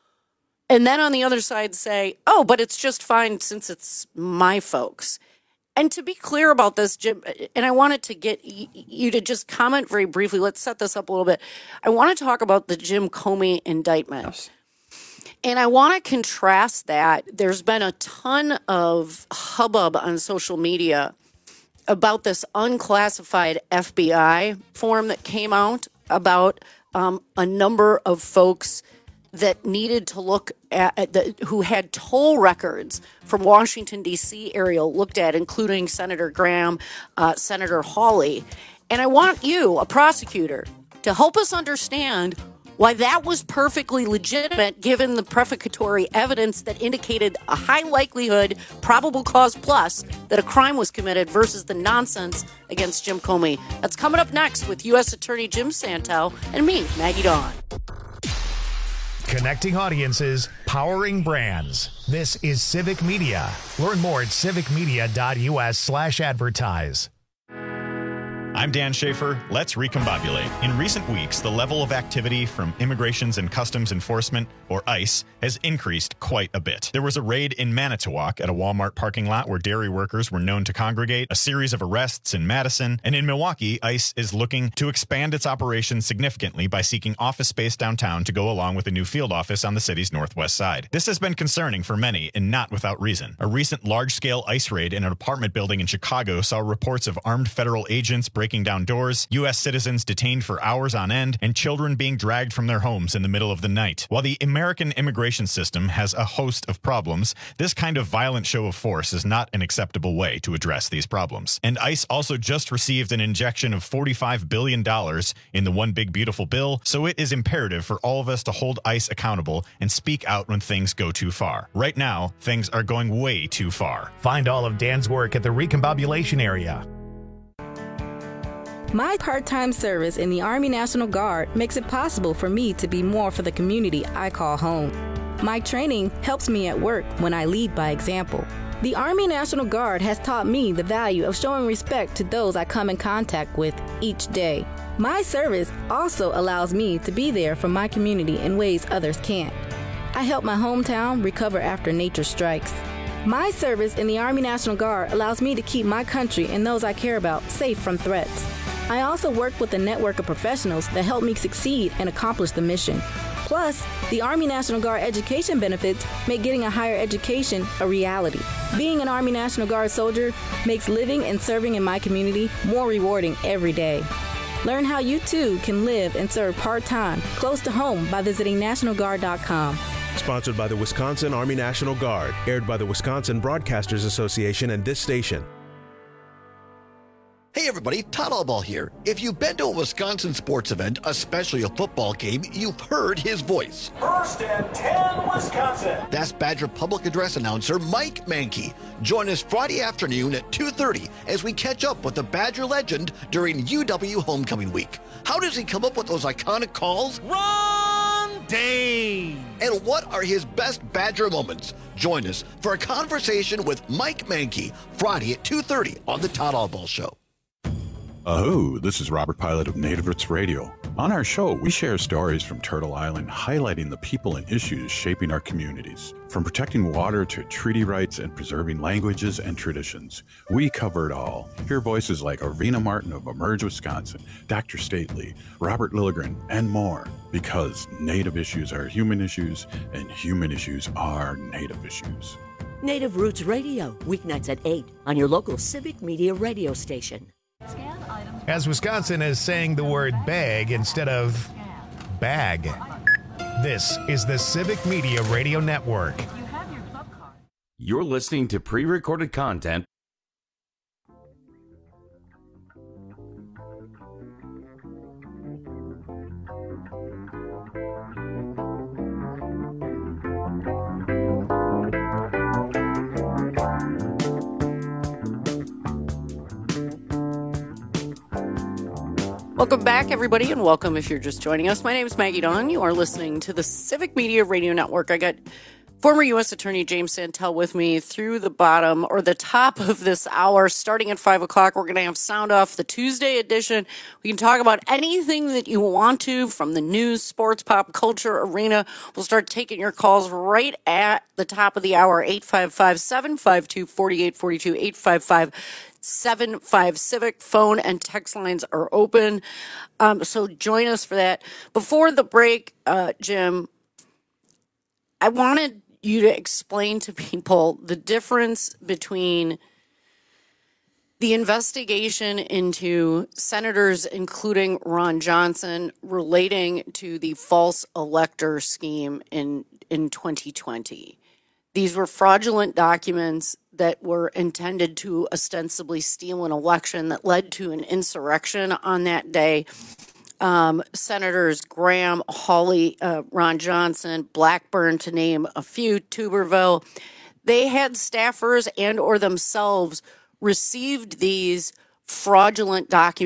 And then on the other side say, oh, but it's just fine since it's my folks. And to be clear about this, Jim, and I wanted to get you to just comment very briefly. Let's set this up a little bit. I want to talk about the Jim Comey indictment. Yes. And I want to contrast that. There's been a ton of hubbub on social media about this unclassified F B I form that came out about um, a number of folks that needed to look at, at the, who had toll records from Washington, D C area looked at, including Senator Graham, uh, Senator Hawley. And I want you, a prosecutor, to help us understand why that was perfectly legitimate given the prefatory evidence that indicated a high likelihood, probable cause plus, that a crime was committed versus the nonsense against Jim Comey. That's coming up next with U S Attorney Jim Santel and me, Maggie Dawn. Connecting audiences, powering brands. This is Civic Media. Learn more at civicmedia.us slash advertise. I'm Dan Schaefer. Let's recombobulate. In recent weeks, the level of activity from Immigrations and Customs Enforcement, or ICE, has increased quite a bit. There was a raid in Manitowoc at a Walmart parking lot where dairy workers were known to congregate, a series of arrests in Madison, and in Milwaukee, ICE is looking to expand its operations significantly by seeking office space downtown to go along with a new field office on the city's northwest side. This has been concerning for many, and not without reason. A recent large-scale ICE raid in an apartment building in Chicago saw reports of armed federal agents breaking breaking down doors, U S citizens detained for hours on end, and children being dragged from their homes in the middle of the night. While the American immigration system has a host of problems, this kind of violent show of force is not an acceptable way to address these problems. And ICE also just received an injection of forty-five billion dollars in the One Big Beautiful Bill, so it is imperative for all of us to hold ICE accountable and speak out when things go too far. Right now, things are going way too far. Find all of Dan's work at the Recombobulation area. My part-time service in the Army National Guard makes it possible for me to be more for the community I call home. My training helps me at work when I lead by example. The Army National Guard has taught me the value of showing respect to those I come in contact with each day. My service also allows me to be there for my community in ways others can't. I help my hometown recover after nature strikes. My service in the Army National Guard allows me to keep my country and those I care about safe from threats. I also work with a network of professionals that help me succeed and accomplish the mission. Plus, the Army National Guard education benefits make getting a higher education a reality. Being an Army National Guard soldier makes living and serving in my community more rewarding every day. Learn how you too can live and serve part-time close to home by visiting national guard dot com. Sponsored by the Wisconsin Army National Guard, aired by the Wisconsin Broadcasters Association and this station. Hey everybody, Todd Allball here. If you've been to a Wisconsin sports event, especially a football game, you've heard his voice. First and ten, Wisconsin. That's Badger Public Address announcer Mike Mankey. Join us Friday afternoon at two thirty as we catch up with the Badger legend during U W Homecoming Week. How does he come up with those iconic calls? Ron Dane! And what are his best Badger moments? Join us for a conversation with Mike Mankey Friday at two thirty on the Todd Allball Show. Aho, this is Robert Pilot of Native Roots Radio. On our show, we share stories from Turtle Island highlighting the people and issues shaping our communities. From protecting water to treaty rights and preserving languages and traditions, we cover it all. Hear voices like Arvina Martin of Emerge Wisconsin, Doctor Stately, Robert Lilligren, and more. Because Native issues are human issues, and human issues are Native issues. Native Roots Radio, weeknights at eight on your local Civic Media radio station. As Wisconsin is saying the word bag instead of bag. This is the Civic Media Radio Network. You're listening to pre-recorded content. Welcome back, everybody, and welcome if you're just joining us. My name is Maggie Dawn. You are listening to the Civic Media Radio Network. I got former U S Attorney James Santel with me through the bottom or the top of this hour. Starting at five o'clock, we're going to have Sound Off, the Tuesday edition. We can talk about anything that you want to from the news, sports, pop culture arena. We'll start taking your calls right at the top of the hour, eight five five, seven five two, four eight four two, eight five five, seven five Civic. Phone and text lines are open. Um, so join us for that. Before the break, uh, Jim, I wanted you to explain to people the difference between the investigation into senators, including Ron Johnson, relating to the false elector scheme in, in twenty twenty. These were fraudulent documents that were intended to ostensibly steal an election that led to an insurrection on that day. Um, Senators Graham, Hawley, uh, Ron Johnson, Blackburn, to name a few, Tuberville, they had staffers and or themselves received these fraudulent documents.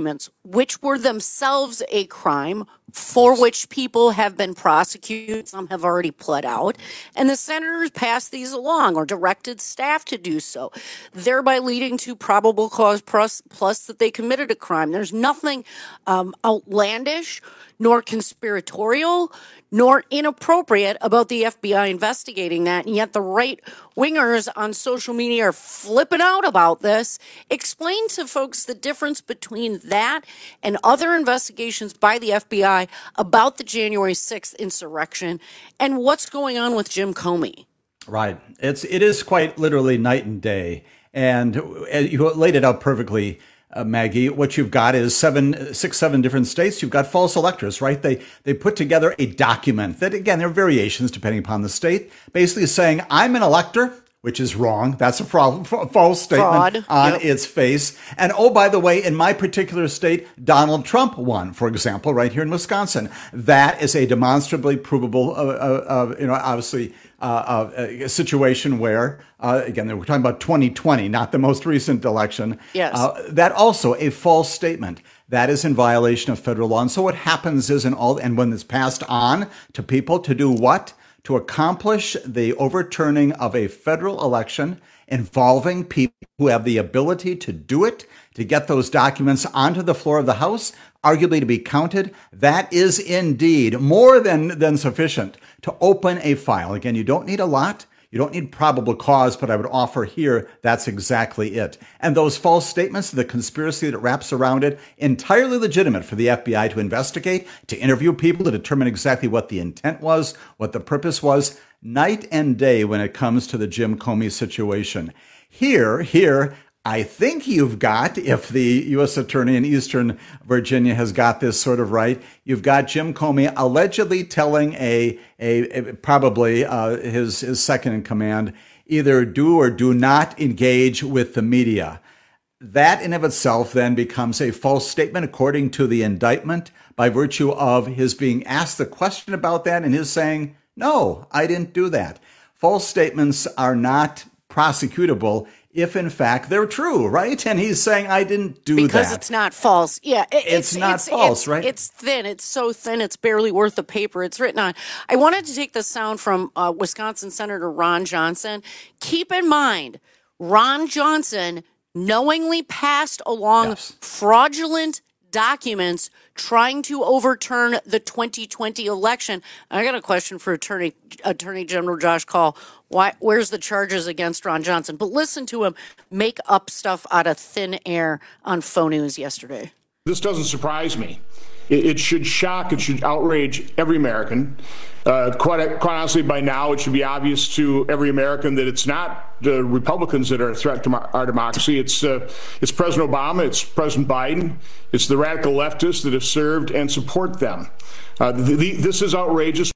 which were themselves a crime for which people have been prosecuted. Some have already pled out. And the senators passed these along or directed staff to do so, thereby leading to probable cause plus, plus that they committed a crime. There's nothing um, outlandish nor conspiratorial nor inappropriate about the F B I investigating that. And yet the right wingers on social media are flipping out about this. Explain to folks the difference between that and other investigations by the F B I about the January sixth insurrection and what's going on with Jim Comey. Right. It's, it is quite literally night and day. And you laid it out perfectly. Uh, Maggie, what you've got is seven, six, seven different states. You've got false electors, right? They they put together a document that, again, there are variations depending upon the state, basically saying, I'm an elector, which is wrong. That's a fraud, false statement Fraud. on Yep. its face. And oh, by the way, in my particular state, Donald Trump won, for example, right here in Wisconsin. That is a demonstrably provable, uh, uh, uh, you know, obviously, Uh, uh, a situation where, uh, again, we're talking about twenty twenty, not the most recent election. Yes. Uh, that also a false statement. That is in violation of federal law. And so what happens is in all, and when it's passed on to people to do what? To accomplish the overturning of a federal election involving people who have the ability to do it, to get those documents onto the floor of the House, arguably to be counted, that is indeed more than, than sufficient to open a file. Again, you don't need a lot. You don't need probable cause, but I would offer here that's exactly it. And those false statements, the conspiracy that wraps around it, entirely legitimate for the F B I to investigate, to interview people, to determine exactly what the intent was, what the purpose was, night and day when it comes to the Jim Comey situation. Here, here, I think you've got, if the U S attorney in Eastern Virginia has got this sort of right, you've got Jim Comey allegedly telling a, a, a probably uh, his, his second in command, either do or do not engage with the media. That in of itself then becomes a false statement according to the indictment by virtue of his being asked the question about that and his saying, no, I didn't do that. False statements are not prosecutable if in fact they're true, right? And he's saying, I didn't do because that. Because it's not false. Yeah. It, it's, it's not it's, false, it's, right? It's thin. It's so thin. It's barely worth the paper it's written on. I wanted to take the sound from uh, Wisconsin Senator Ron Johnson. Keep in mind, Ron Johnson knowingly passed along yes. fraudulent documents trying to overturn the twenty twenty election. I got a question for Attorney Attorney General Josh Kaul. Why? Where's the charges against Ron Johnson? But listen to him make up stuff out of thin air on Faux News yesterday. This doesn't surprise me. It, it should shock, it should outrage every American. Uh, quite, quite honestly, by now, it should be obvious to every American that it's not the Republicans that are a threat to our democracy. It's uh, it's President Obama, it's President Biden, it's the radical leftists that have served and support them. Uh, the, the, this is outrageous.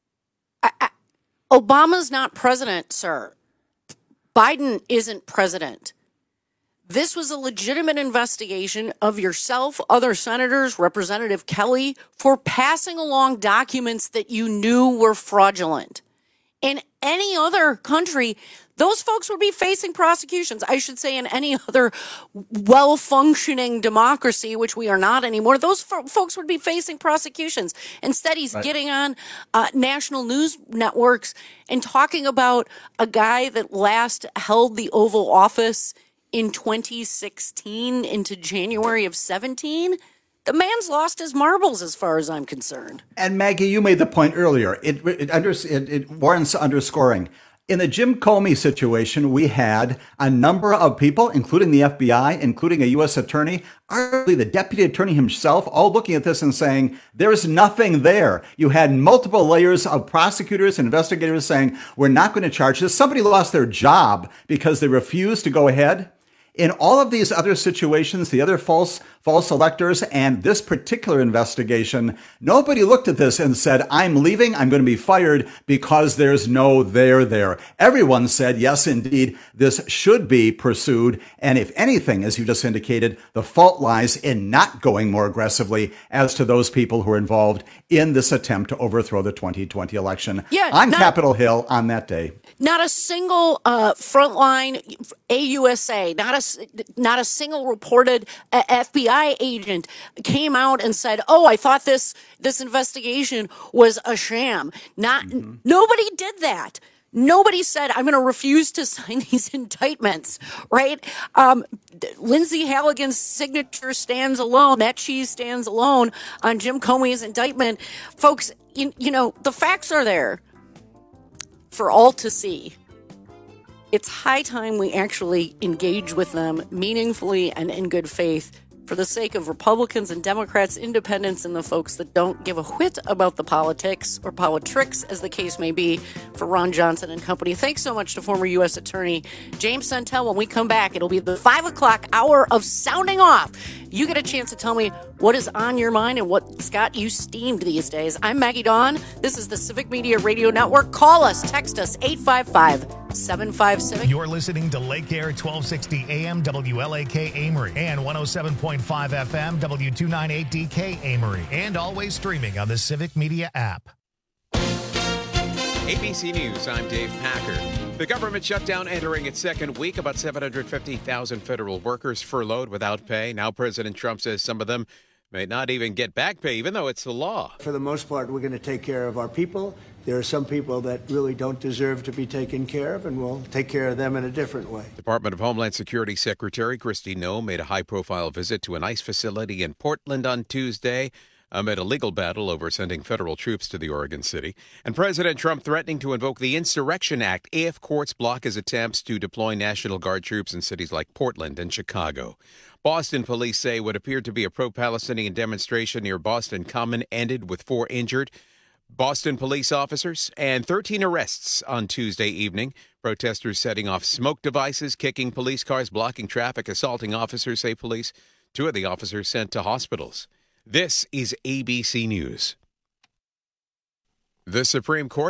I, I, Obama's not president, sir. Biden isn't president. This was a legitimate investigation of yourself, other senators, Representative Kelly, for passing along documents that you knew were fraudulent. In any other country, those folks would be facing prosecutions. I should say in any other well-functioning democracy, which we are not anymore, those fo- folks would be facing prosecutions. Instead, he's right. getting on uh, national news networks and talking about a guy that last held the Oval Office in twenty sixteen into January of seventeen. The man's lost his marbles as far as I'm concerned. And Maggie, you made the point earlier. It it, under, it, it warrants underscoring. In the Jim Comey situation, we had a number of people, including the F B I, including a U S attorney, arguably the deputy attorney himself, all looking at this and saying, there's nothing there. You had multiple layers of prosecutors and investigators saying, we're not going to charge this. Somebody lost their job because they refused to go ahead. In all of these other situations, the other false false electors and this particular investigation, nobody looked at this and said, I'm leaving, I'm going to be fired because there's no there there. Everyone said, yes, indeed, this should be pursued. And if anything, as you just indicated, the fault lies in not going more aggressively as to those people who are involved in this attempt to overthrow the twenty twenty election yeah, on not- Capitol Hill on that day. Not a single uh, frontline A U S A, not a, not a single reported uh, F B I agent came out and said, "Oh, I thought this this investigation was a sham." Not mm-hmm. Nobody did that. Nobody said, "I'm going to refuse to sign these indictments," right? Um, Lindsay Halligan's signature stands alone. That cheese stands alone on Jim Comey's indictment. Folks, you, you know, the facts are there for all to see. It's high time we actually engage with them meaningfully and in good faith for the sake of Republicans and Democrats, independents, and the folks that don't give a whit about the politics or politricks, as the case may be, for Ron Johnson and company. Thanks so much to former U S Attorney James Santel. When we come back, it'll be the five o'clock hour of sounding off. You get a chance to tell me what is on your mind and what's got you steamed these days. I'm Maggie Dawn. This is the Civic Media Radio Network. Call us, text us, eight five five, seven five Civic. You're listening to Lake Air twelve sixty A M W L A K Amory and one oh seven point five F M W two ninety-eight D K Amory, and always streaming on the Civic Media app. A B C News, I'm Dave Packer. The government shutdown entering its second week. About seven hundred fifty thousand federal workers furloughed without pay. Now President Trump says some of them may not even get back pay, even though it's the law. For the most part, we're going to take care of our people. There are some people that really don't deserve to be taken care of, and we'll take care of them in a different way. Department of Homeland Security Secretary Kristi Noem made a high-profile visit to an ICE facility in Portland on Tuesday amid a legal battle over sending federal troops to the Oregon city. And President Trump threatening to invoke the Insurrection Act if courts block his attempts to deploy National Guard troops in cities like Portland and Chicago. Boston police say what appeared to be a pro-Palestinian demonstration near Boston Common ended with four injured Boston police officers and thirteen arrests on Tuesday evening. Protesters setting off smoke devices, kicking police cars, blocking traffic, assaulting officers, say police. Two of the officers sent to hospitals. This is A B C News. The Supreme Court